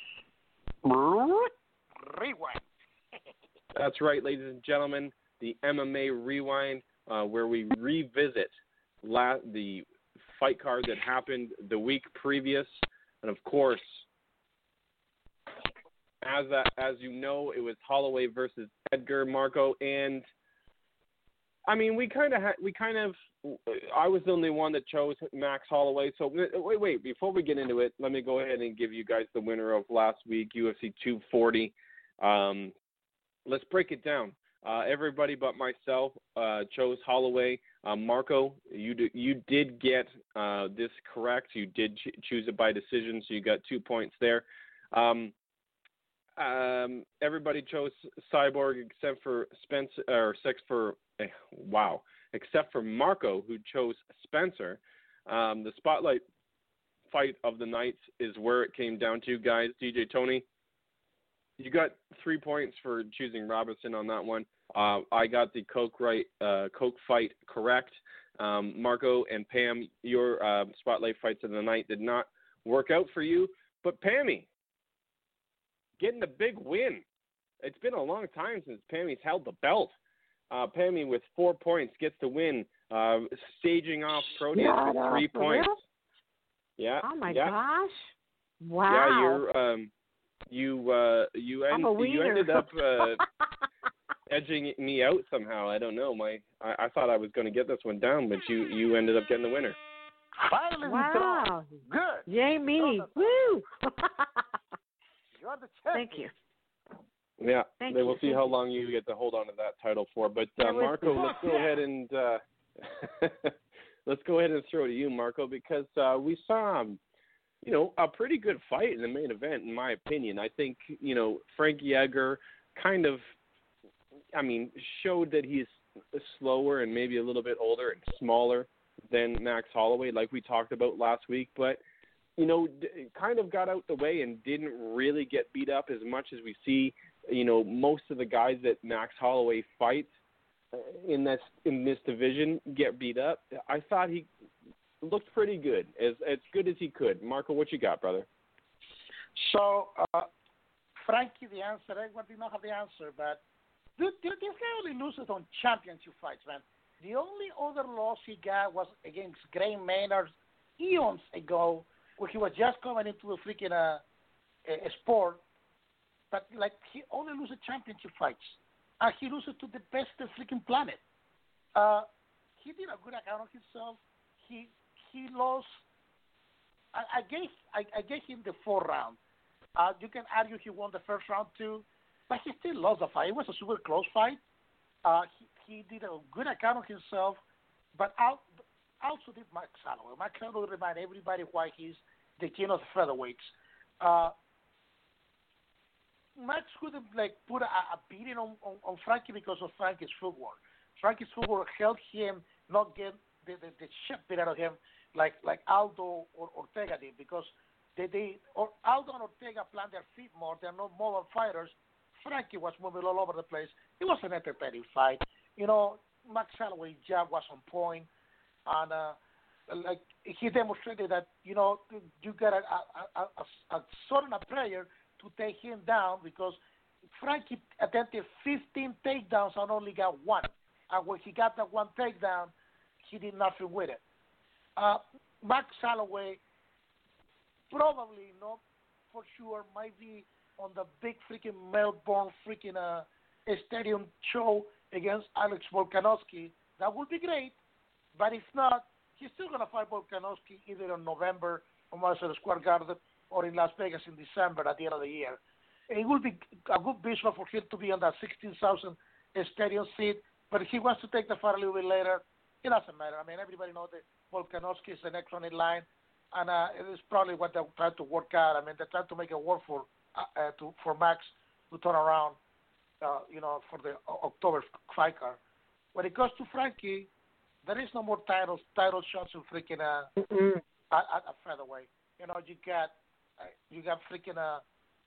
Rewind. That's right, ladies and gentlemen, the M M A Rewind, uh, where we revisit la- the fight card that happened the week previous. And, of course, as uh, as you know, it was Holloway versus Edgar, Marco. And, I mean, we kind of ha- we kind of I was the only one that chose Max Holloway. So wait, wait. Before we get into it, let me go ahead and give you guys the winner of last week, U F C two forty. Um, let's break it down. Uh, everybody but myself uh, chose Holloway. Uh, Marco, you do, you did get uh, this correct. You did ch- choose it by decision, so you got two points there. Um, um, everybody chose Cyborg except for Spencer, or except for eh, wow. except for Marco, who chose Spencer. Um, the spotlight fight of the night is where it came down to, guys. D J Tony, you got three points for choosing Robinson on that one. Uh, I got the Coke right, uh, Coke fight correct. Um, Marco and Pam, your uh, spotlight fights of the night did not work out for you. But Pammy, getting the big win. It's been a long time since Pammy's held the belt. Uh, Pammy with four points gets the win, uh, staging off Proteus with three points. Yeah. Oh my yeah. gosh! Wow. Yeah, you're um, you uh, you end, you ended up uh, edging me out somehow. I don't know. My I, I thought I was going to get this one down, but you you ended up getting the winner. Finally, wow. Good. Yay me! You're Woo! You're the champion. Thank you. Yeah, Thank they you. will see Thank how you. long you get to hold on to that title for. But uh, That was- Marco, let's go ahead and uh, let's go ahead and throw it to you, Marco, because uh, we saw, um, you know, a pretty good fight in the main event, in my opinion. I think, you know, Frankie Edgar kind of, I mean, showed that he's slower and maybe a little bit older and smaller than Max Holloway, like we talked about last week, but you know, d- kind of got out the way and didn't really get beat up as much as we see, you know, most of the guys that Max Holloway fights in this in this division get beat up. I thought he looked pretty good, as as good as he could. Marco, what you got, brother? So, uh, Frankie, the answer, I did not have the answer, but dude, dude, this guy only loses on championship fights, man. The only other loss he got was against Gray Maynard eons ago, where he was just coming into the freaking uh, a, a sport. But, like, he only loses championship fights. And he loses to the best of the freaking planet. Uh, he did a good account of himself. He he lost. I, I gave I, I gave him the fourth round. Uh, you can argue he won the first round too, but he still lost the fight. It was a super close fight. Uh, he, he did a good account of himself, but out, also did Max Holloway. Max Holloway remind everybody why he's the king of the featherweights. Uh, Max couldn't like put a, a beating on, on, on Frankie because of Frankie's footwork. Frankie's footwork helped him not get the, the, the shit beat out of him like like Aldo or Ortega did, because they, they or Aldo and Ortega plant their feet more. They're not mobile fighters. Frankie was moving all over the place. It was an entertaining fight. You know, Max Holloway's jab was on point, and uh, like he demonstrated that you know you got a a, a, a, a sort of a prayer to take him down, because Frankie attempted fifteen takedowns and only got one. And when he got that one takedown, he did nothing with it. Uh, Max Holloway probably, not for sure, might be on the big freaking Melbourne freaking uh, stadium show against Alex Volkanovski. That would be great, but if not, he's still going to fight Volkanovski either in November or Madison Square Garden or in Las Vegas in December at the end of the year. It would be a good visual for him to be on that sixteen thousand stadium seat, but if he wants to take the fight a little bit later, it doesn't matter. I mean, everybody knows that Volkanovski is the next one in line, and uh, it is probably what they're trying to work out. I mean, they're trying to make it work for uh, uh, to, for Max to turn around, uh, you know, for the October fight card. When it comes to Frankie, there is no more titles, title shots in freaking uh, at, at, at featherweight. You know, you got uh, you got freaking uh,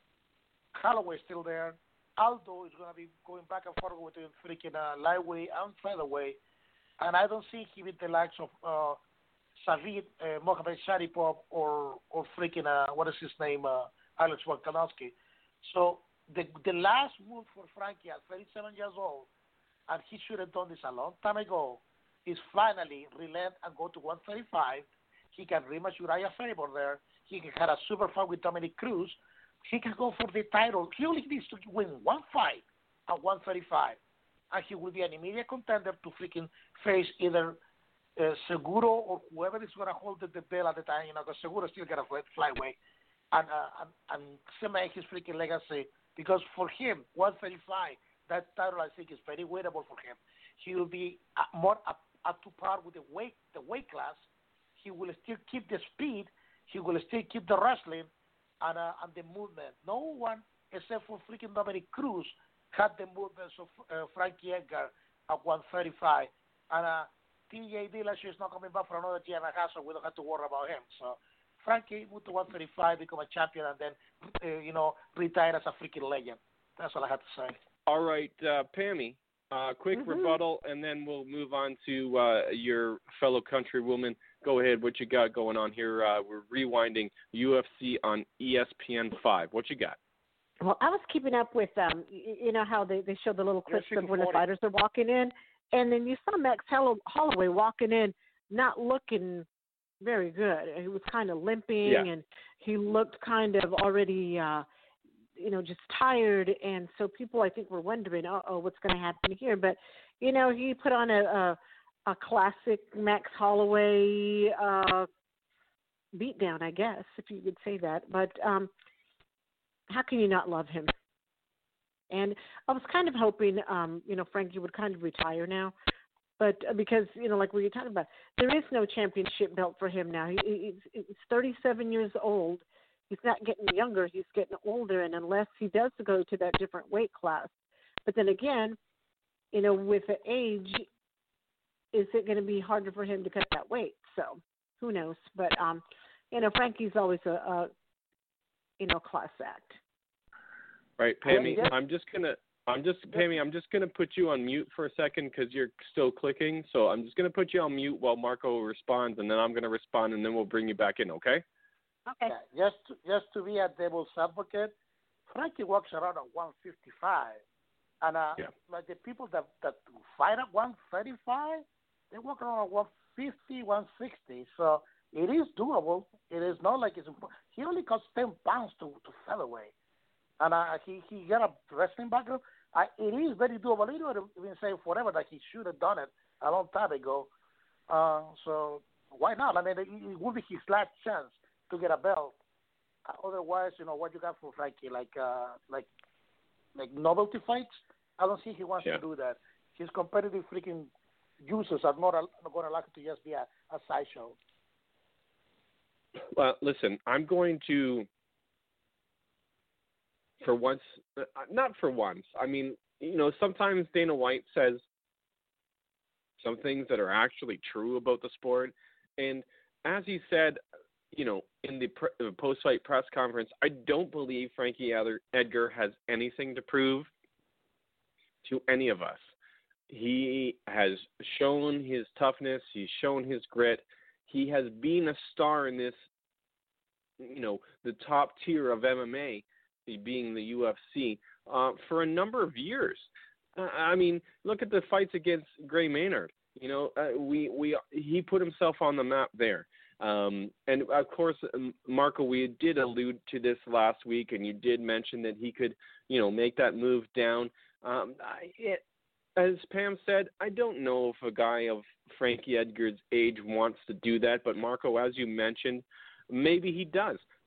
Holloway still there. Aldo is going to be going back and forth with the freaking uh, lightweight and featherweight, and I don't see him with the likes of uh, Savit, uh, Mohamed Sharipov, or or freaking uh, what is his name, uh, Alex Volkanovski. So the the last move for Frankie at thirty-seven years old, and he should have done this a long time ago, is finally relent and go to one thirty-five. He can rematch Uriah Faber there. He can have a super fight with Dominic Cruz. He can go for the title. He only needs to win one fight at one thirty-five, and he will be an immediate contender to freaking face either uh, Seguro or whoever is going to hold the, the belt at the time. You know, because Seguro still got a flyweight, and uh, and and cement his freaking legacy. Because for him, one thirty-five, that title I think is very winnable for him. He will be uh, more up, up to par with the weight the weight class. He will still keep the speed. He will still keep the wrestling. And, uh, and the movement. No one except for freaking Dominic Cruz had the movements of uh, Frankie Edgar at one thirty-five. And uh, T J Dillashaw is not coming back for another year and a half, so we don't have to worry about him. So Frankie moved to one thirty-five, become a champion, and then, uh, you know, retire as a freaking legend. That's all I have to say. All right, uh, Pammy, uh, quick mm-hmm. rebuttal, and then we'll move on to uh, your fellow countrywoman. Go ahead. What you got going on here? Uh, we're rewinding U F C on E S P N five. What you got? Well, I was keeping up with, um, you know, how they, they show the little clips of when the fighters are walking in. And then you saw Max Holloway walking in not looking very good. He was kind of limping, yeah. and he looked kind of already, uh, you know, just tired. And so people, I think, were wondering, oh, what's going to happen here? But, you know, he put on a, a a classic Max Holloway uh, beatdown, I guess, if you could say that. But um, how can you not love him? And I was kind of hoping, um, you know, Frankie would kind of retire now. But uh, because, you know, like we were talking about, there is no championship belt for him now. He, he's, he's thirty-seven years old. He's not getting younger. He's getting older. And unless he does go to that different weight class. But then again, you know, with the age, is it going to be harder for him to cut that weight? So who knows? But, um, you know, Frankie's always a, a you know, class act. Right, Pammy, yeah. I'm just going to, I'm just, Pammy, I'm just going to put you on mute for a second because you're still clicking. So I'm just going to put you on mute while Marco responds, and then I'm going to respond, and then we'll bring you back in, okay? Okay. Yeah, just, to, just to be a devil's advocate, Frankie walks around at one fifty-five. And uh, yeah. like the people that, that fight at one thirty-five, they walk around at one fifty, one sixty. So it is doable. It is not like it's – he only costs ten pounds to, to featherweight. And uh, he, he got a wrestling background. I, it is very doable. You know, I've been saying forever that he should have done it a long time ago. Uh, so why not? I mean, it, it would be his last chance to get a belt. Uh, otherwise, you know, what you got for Frankie, like uh, like like novelty fights? I don't think he wants yeah. to do that. His competitive freaking juices are not, not going to allow him to just be a, a sideshow. Well, listen, I'm going to, for once, not for once, I mean, you know, sometimes Dana White says some things that are actually true about the sport. And as he said, you know, in the, pre- the post-fight press conference, I don't believe Frankie Edgar has anything to prove to any of us. He has shown his toughness. He's shown his grit. He has been a star in this, you know, the top tier of M M A, being the U F C, uh, for a number of years. Uh, I mean, look at the fights against Gray Maynard. You know, uh, we we he put himself on the map there. Um, and of course, Marco, we did allude to this last week, and you did mention that he could, you know, make that move down. Um, I, it, as Pam said, I don't know if a guy of Frankie Edgar's age wants to do that, but Marco, as you mentioned, maybe he does.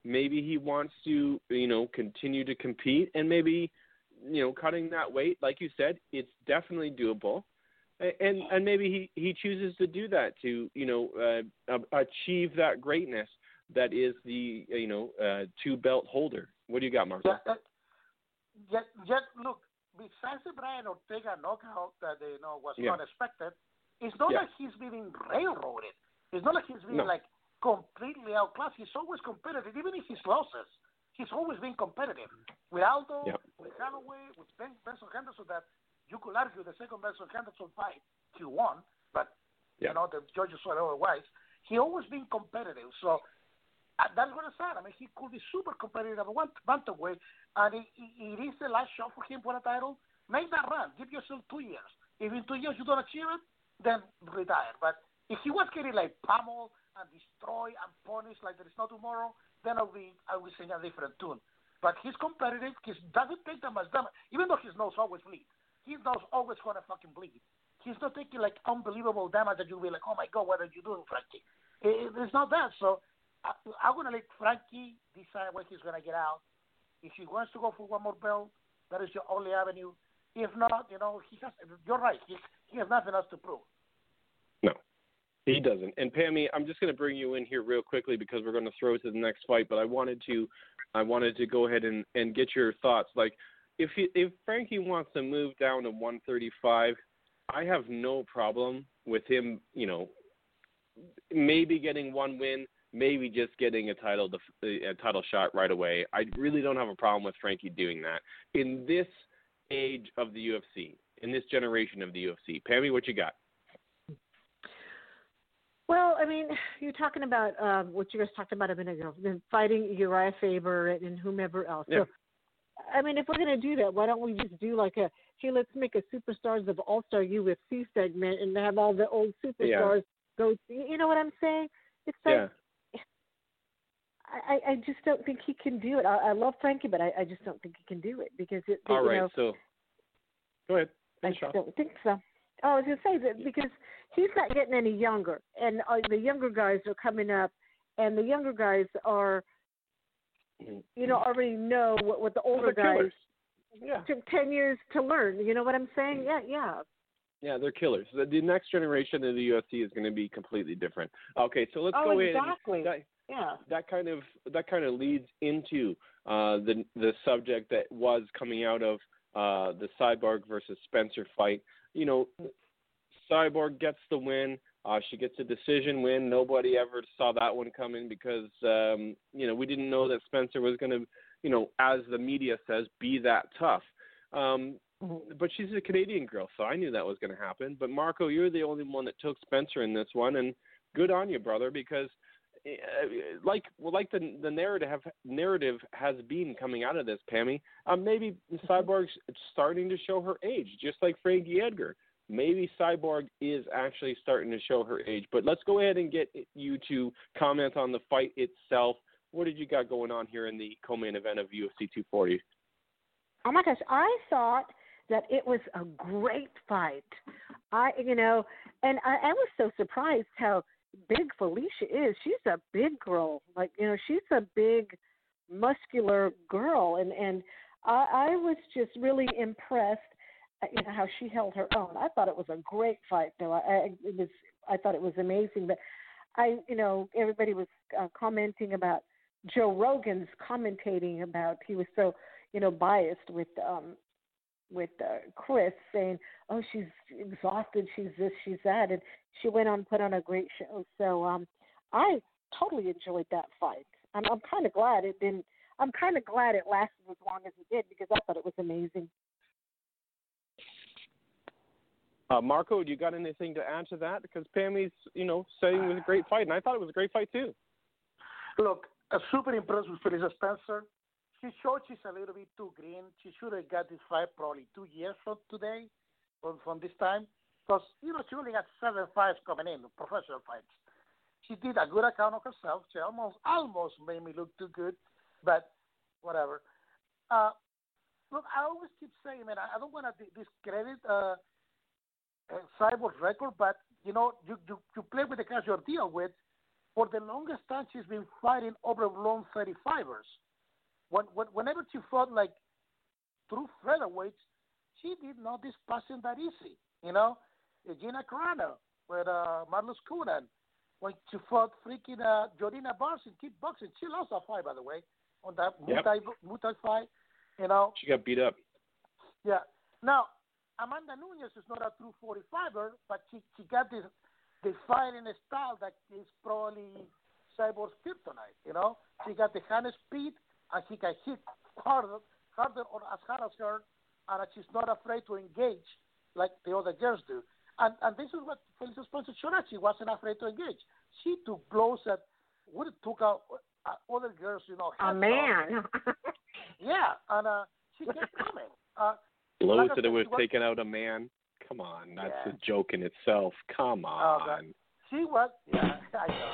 maybe he wants to, you know, continue to compete, and maybe, you know, cutting that weight, like you said, it's definitely doable. And and maybe he, he chooses to do that to, you know, uh, achieve that greatness that is the, you know, uh, two-belt holder. What do you got, Marco? Yeah, uh, yeah, yeah, look, besides the Brian Ortega knockout that, you know, was yeah. unexpected, it's not yeah. like he's being railroaded. It's not like he's being, no. like, completely outclassed. He's always competitive, even if he's losses. He's always been competitive. With Aldo, yeah. with Holloway, with Ben, Benson Henderson, that you could argue the second Benson Henderson fight, he won, but, yeah. you know, the judges said otherwise. He always been competitive. So uh, that's what I said. I mean, he could be super competitive at one bantamweight, and it, it is the last shot for him for a title. Make that run. Give yourself two years. If in two years you don't achieve it, then retire. But if he was getting, like, pummeled and destroyed and punished like there is no tomorrow, then I'll be, I will sing a different tune. But he's competitive. He doesn't take that much damage, even though his nose always bleeds. His nose always going to fucking bleed. He's not taking, like, unbelievable damage that you'll be like, oh, my God, what are you doing, Frankie? It, it's not that. So I, I'm going to let Frankie decide when he's going to get out. If he wants to go for one more belt, that is your only avenue. If not, you know, he has, you're right. He, he has nothing else to prove. No, he doesn't. And, Pammy, I'm just going to bring you in here real quickly because we're going to throw to the next fight, but I wanted to I wanted to go ahead and, and get your thoughts. Like, If he, if Frankie wants to move down to one thirty-five, I have no problem with him, you know, maybe getting one win, maybe just getting a title a title shot right away. I really don't have a problem with Frankie doing that in this age of the U F C, in this generation of the U F C. Pammy, what you got? Well, I mean, you're talking about uh, what you guys talked about a minute ago, then fighting Uriah Faber and whomever else. Yeah. So, I mean, if we're going to do that, why don't we just do like a, hey, let's make a Superstars of All-Star U F C segment and have all the old superstars yeah. go, you know what I'm saying? It's like, yeah. I, I just don't think he can do it. I, I love Frankie, but I, I just don't think he can do it because it, all you right, know, so go ahead. I just don't think so. Oh, I was going to say that because he's not getting any younger, and uh, the younger guys are coming up, and the younger guys are, you know, already know what, what the older they're guys yeah. took ten years to learn. You know what I'm saying? Yeah, yeah. Yeah, they're killers. The, the next generation of the U F C is going to be completely different. Okay, so let's oh, go exactly. in. That, yeah. That kind of that kind of leads into uh, the the subject that was coming out of uh, the Cyborg versus Spencer fight. You know, Cyborg gets the win. Uh, she gets a decision win. Nobody ever saw that one coming because, um, you know, we didn't know that Spencer was going to, you know, as the media says, be that tough. Um, but she's a Canadian girl, so I knew that was going to happen. But, Marco, you're the only one that took Spencer in this one, and good on you, brother, because uh, like like the the narrative narrative has been coming out of this, Pammy, um, maybe Cyborg's starting to show her age, just like Frankie Edgar. Maybe Cyborg is actually starting to show her age. But let's go ahead and get you to comment on the fight itself. What did you got going on here in the co-main event of U F C two forty? Oh, my gosh. I thought that it was a great fight. I, you know, and I, I was so surprised how big Felicia is. She's a big girl. Like, you know, she's a big, muscular girl. And, and I, I was just really impressed. You know how she held her own. I thought it was a great fight, though. I, it was. I thought it was amazing. But I, you know, everybody was uh, commenting about Joe Rogan's commentating about he was so, you know, biased with um, with uh, Chris saying, "Oh, she's exhausted. She's this. She's that," and she went on put on a great show. So um, I totally enjoyed that fight. I'm, I'm kind of glad it didn't. I'm kind of glad it lasted as long as it did because I thought it was amazing. Uh, Marco, do you got anything to add to that? Because Pammy's, you know, saying it was a great fight, and I thought it was a great fight too. Look, I'm super impressed with Felicia Spencer. She showed she's a little bit too green. She should have got this fight probably two years from today, from, from this time. Because, you know, she only got seven fights coming in, professional fights. She did a good account of herself. She almost, almost made me look too good, but whatever. Uh, look, I always keep saying, man, I, I don't want to discredit uh, Uh, Cyborg's record, but you know, you, you, you play with the guys you're dealing with. for the longest time, she's been fighting overblown thirty-fivers. When, when, whenever she fought like true featherweights, she did not dispatch them that easy. You know, Gina Carano with uh, Marlos Kunan, when she fought freaking uh, Jorina Barnes in kickboxing, she lost that fight, by the way, on that yep. Muay, Muay fight. You know, she got beat up. Yeah. Now, Amanda Nunes is not a true forty-fiver, but she, she got this the fighting style that is probably Cyborg's kryptonite. You know, she got the hand speed, and she can hit harder, harder or as hard as her, and she's not afraid to engage like the other girls do. And and this is what Felicia Spencer showed us. She wasn't afraid to engage. She took blows that would have took out uh, other girls, you know. A man. Yeah, and uh, she kept coming. Uh, blows like that it would have was, taken out a man. Come on, that's yeah. a joke in itself. Come on. Uh, she was, yeah, I know.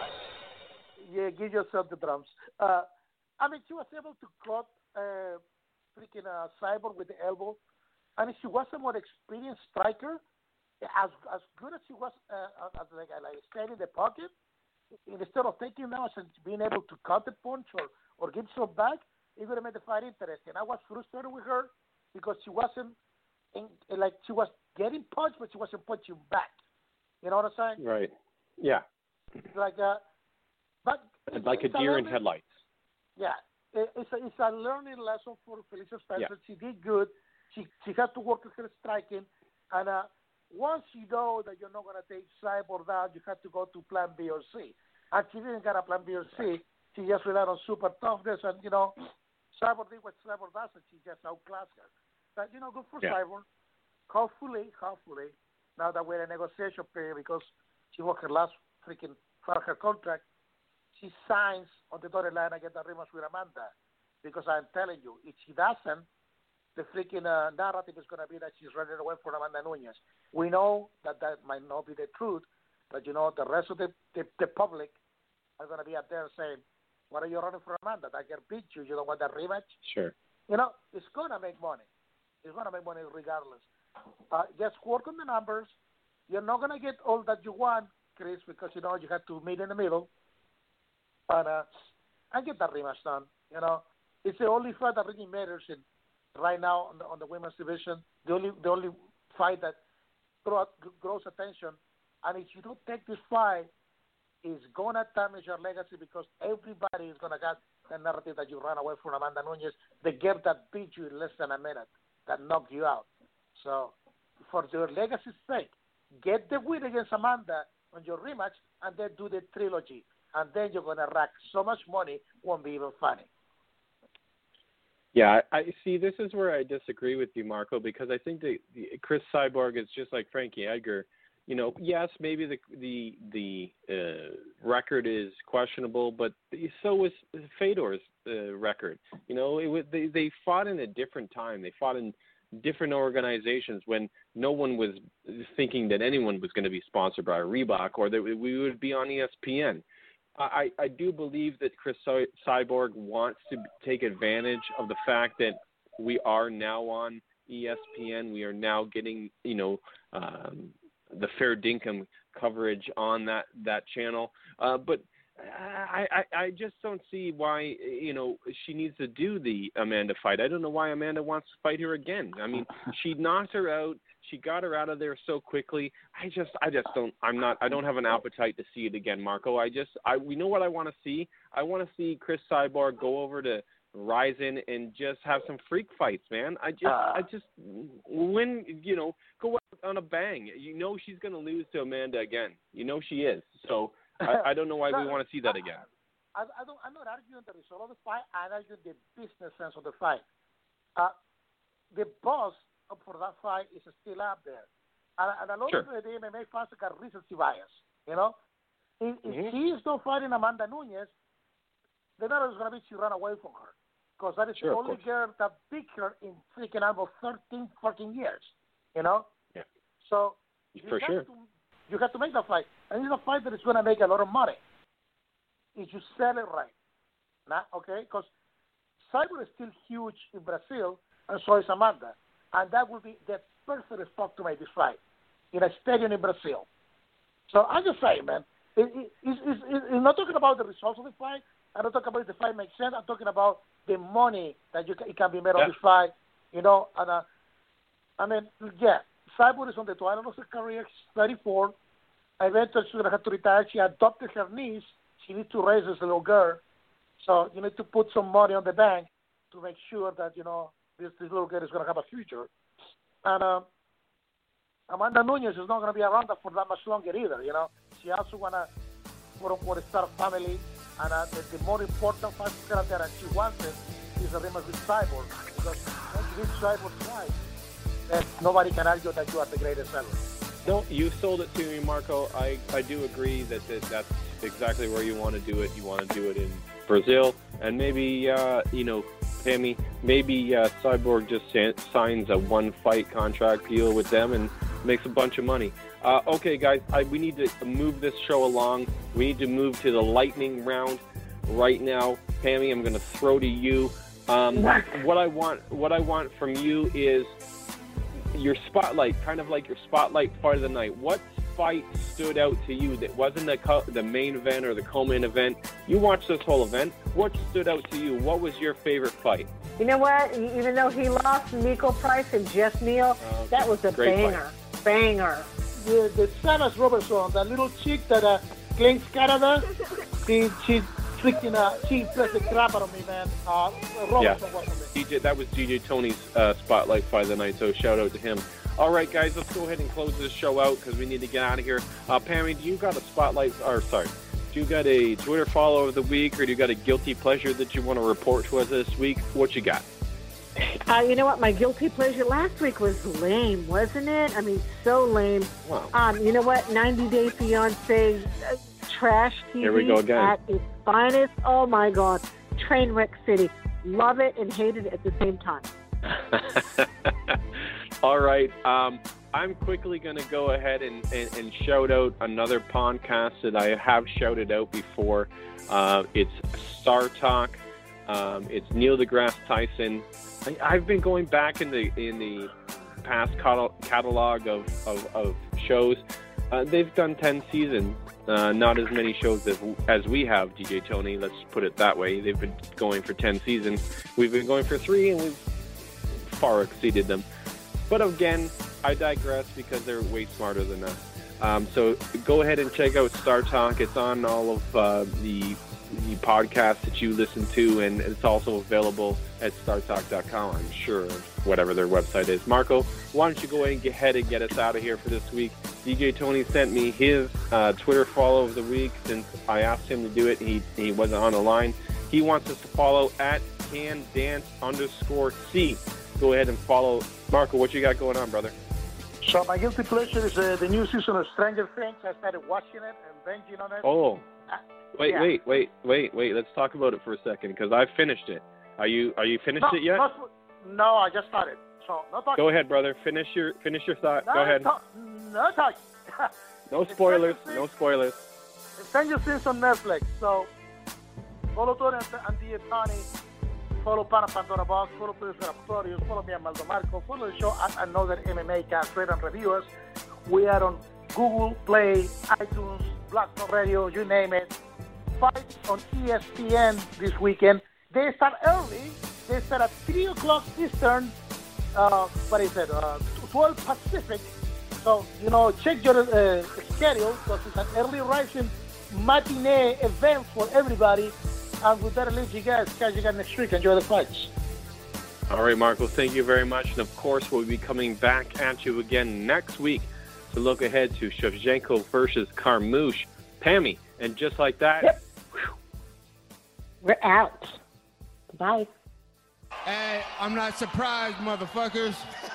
Yeah, give yourself the drums. Uh, I mean, she was able to cut uh, freaking uh, Cyborg with the elbow, and she was a more experienced striker. As as good as she was, uh, as like, like staying in the pocket, instead of taking now and being able to cut the punch or, or give some back, it would have made the fight interesting. I was frustrated with her because she wasn't in, like she was getting punched, but she wasn't punching back. You know what I'm saying? Right. Yeah. Like uh, but like a deer in headlights. Yeah, it, it's a it's a learning lesson for Felicia Spencer. Yeah. She did good. She she had to work with her striking, and uh, once you know that you're not going to take Cyborg down, you have to go to plan B or C. And she didn't get a plan B or C. She just relied on super toughness, and you know, Cyborg did what Cyborg does, and she just outclassed her. But you know, good for yeah. Cyborg. Hopefully, hopefully, now that we're in a negotiation period because she worked her last freaking part of her contract, she signs on the dotted line and get the rematch with Amanda. Because I'm telling you, if she doesn't, the freaking uh, narrative is going to be that she's running away from Amanda Nunes. We know that that might not be the truth, but you know, the rest of the, the, the public are going to be out there saying, what are you running for Amanda? That girl beat you. You don't want that rematch? Sure. You know, it's going to make money. It's going to make money regardless. Uh, just work on the numbers. You're not going to get all that you want, Chris, because, you know, you have to meet in the middle. And, uh, and get that rematch done. You know, it's the only fight that really matters in, right now on the, on the women's division. The only the only fight that draw, grows attention. And if you don't take this fight, it's going to damage your legacy because everybody is going to get the narrative that you ran away from Amanda Nunes, the girl that beat you in less than a minute, that knocked you out. So for your legacy's sake, get the win against Amanda on your rematch and then do the trilogy. And then you're going to rack so much money, won't be even funny. Yeah, I, I see. This is where I disagree with you, Marco, because I think that the, Chris Cyborg is just like Frankie Edgar. You know, yes, maybe the the the uh, record is questionable, but so was Fedor's uh, record. You know, it, they they fought in a different time. They fought in different organizations when no one was thinking that anyone was going to be sponsored by Reebok or that we would be on E S P N. I, I do believe that Chris Cyborg wants to take advantage of the fact that we are now on E S P N. We are now getting, you know, um, the fair dinkum coverage on that, that channel. Uh, but I, I, I just don't see why, you know, she needs to do the Amanda fight. I don't know why Amanda wants to fight her again. I mean, she knocked her out. She got her out of there so quickly. I just, I just don't, I'm not, I don't have an appetite to see it again, Marco. I just, I, we know what I want to see. I want to see Chris Cyborg go over to Ryzen and just have some freak fights, man. I just, uh, I just, win, you know, go out on a bang. You know she's going to lose to Amanda again. You know she is. So I, I don't know why no, we want to see that again. I, I don't, I'm not arguing the result of the fight. I'm arguing the business sense of the fight. Uh, the boss for that fight is still up there. And, and a lot sure. of the M M A fans got recency bias, you know? If, mm-hmm. if she is not fighting Amanda Nunes, the narrative is going to be she ran away from her. Because that is sure, the only girl that beat her in freaking almost thirteen, fourteen years, you know? Yeah. So you for have sure. to, you have to make that fight. And it's a fight that is going to make a lot of money if you sell it right. Nah, okay? Because Cyborg is still huge in Brazil, and so is Amanda. And that would be the perfect spot to make this fight in a stadium in Brazil. So I'm just saying, man, it, it, it's, it's, it's not not talking about the results of the fight. I'm not talking about if the fight makes sense. I'm talking about the money that you can, it can be made yeah. on this fight. You know, and uh, I mean, yeah, Cyborg is on the twilight of her career. She's thirty-four. Eventually, she's gonna have to retire. She adopted her niece. She needs to raise this little girl. So you need to put some money on the bank to make sure that, you know, this, this little girl is going to have a future. And uh, Amanda Nunes is not going to be around for that much longer either, you know. She also want to, quote-unquote, start a family. And uh, the, the more important fight for her that she wants it is a rematch with Cyborg. Because once you hit Cyborg twice, then nobody can argue that you are the greatest ever. No, you sold it to me, Marco. I, I do agree that, that that's exactly where you want to do it. You want to do it in Brazil, and maybe, uh, you know, Tammy, maybe uh, Cyborg just signs a one-fight contract deal with them and makes a bunch of money. Uh, okay, guys, I, we need to move this show along. We need to move to the lightning round right now. Tammy, I'm going to throw to you. Um, what I want, what I want from you is your spotlight, kind of like your spotlight fight of the night. What fight stood out to you that wasn't the co- the main event or the co-main event? You watched this whole event. What stood out to you? What was your favorite fight? You know what? Even though he lost, Nico Price and Jeff Neal, uh, that was a banger. Fight. Banger. The, the Savage Robertson, that little chick that uh, claims Canada, she, she freaking, uh, she pressed the crap out of me, man. Uh, Robertson yeah. was D J, that was D J Tony's uh, spotlight fight of the night, so shout out to him. All right, guys, let's go ahead and close this show out because we need to get out of here. Uh, Pammy, do you got a spotlight, or sorry, do you got a Twitter follow of the week, or do you got a guilty pleasure that you want to report to us this week? What you got? Uh, you know what? My guilty pleasure last week was lame, wasn't it? I mean, so lame. Wow. Um, you know what? ninety Day Fiancé, uh, trash T V Here we go again. At its finest. Oh, my God. Trainwreck City. Love it and hate it at the same time. All right. Um, I'm quickly going to go ahead and, and, and shout out another podcast that I have shouted out before. Uh, it's Star Talk. Um, it's Neil deGrasse Tyson. I, I've been going back in the in the past catalog of, of, of shows. Uh, they've done ten seasons. Uh, not as many shows as, as we have, D J Tony. Let's put it that way. They've been going for ten seasons. We've been going for three, and we've far exceeded them. But again, I digress because they're way smarter than us. Um, so go ahead and check out Star Talk. It's on all of uh, the, the podcasts that you listen to, and it's also available at star talk dot com, I'm sure, whatever their website is. Marco, why don't you go ahead and get, ahead and get us out of here for this week? D J Tony sent me his uh, Twitter follow of the week since I asked him to do it. He, he wasn't on the line. He wants us to follow at candance underscore C. Go ahead and follow. Marco, what you got going on, brother? So my guilty pleasure is uh, the new season of Stranger Things. I started watching it and binging on it. Oh, uh, wait, yeah. wait, wait, wait, wait. Let's talk about it for a second because I finished it. Are you Are you finished no, it yet? Not, no, I just started. So no talking. Go ahead, brother. Finish your Finish your thought. No, Go ahead. Talk, no talking. No spoilers. No spoilers. Stranger Things on Netflix. So follow Tony and D J Tony. Follow Pana Pandora Box, follow Producer Raptorius, follow me and Maldo Marco, follow the show and another M M A cast, rate and review us. We are on Google Play, iTunes, Black Talk Radio, you name it. Fights on E S P N this weekend. They start early. They start at three o'clock Eastern. Uh, what is it? Uh, twelve Pacific. So, you know, check your uh, schedule because it's an early rising matinee event for everybody. And with that, I'll leave you guys. Catch you guys next week. Enjoy the fights. All right, Marco, thank you very much. And, of course, we'll be coming back at you again next week to look ahead to Shevchenko versus Carmouche. Pammy, and just like that, yep. We're out. Bye. Hey, I'm not surprised, motherfuckers.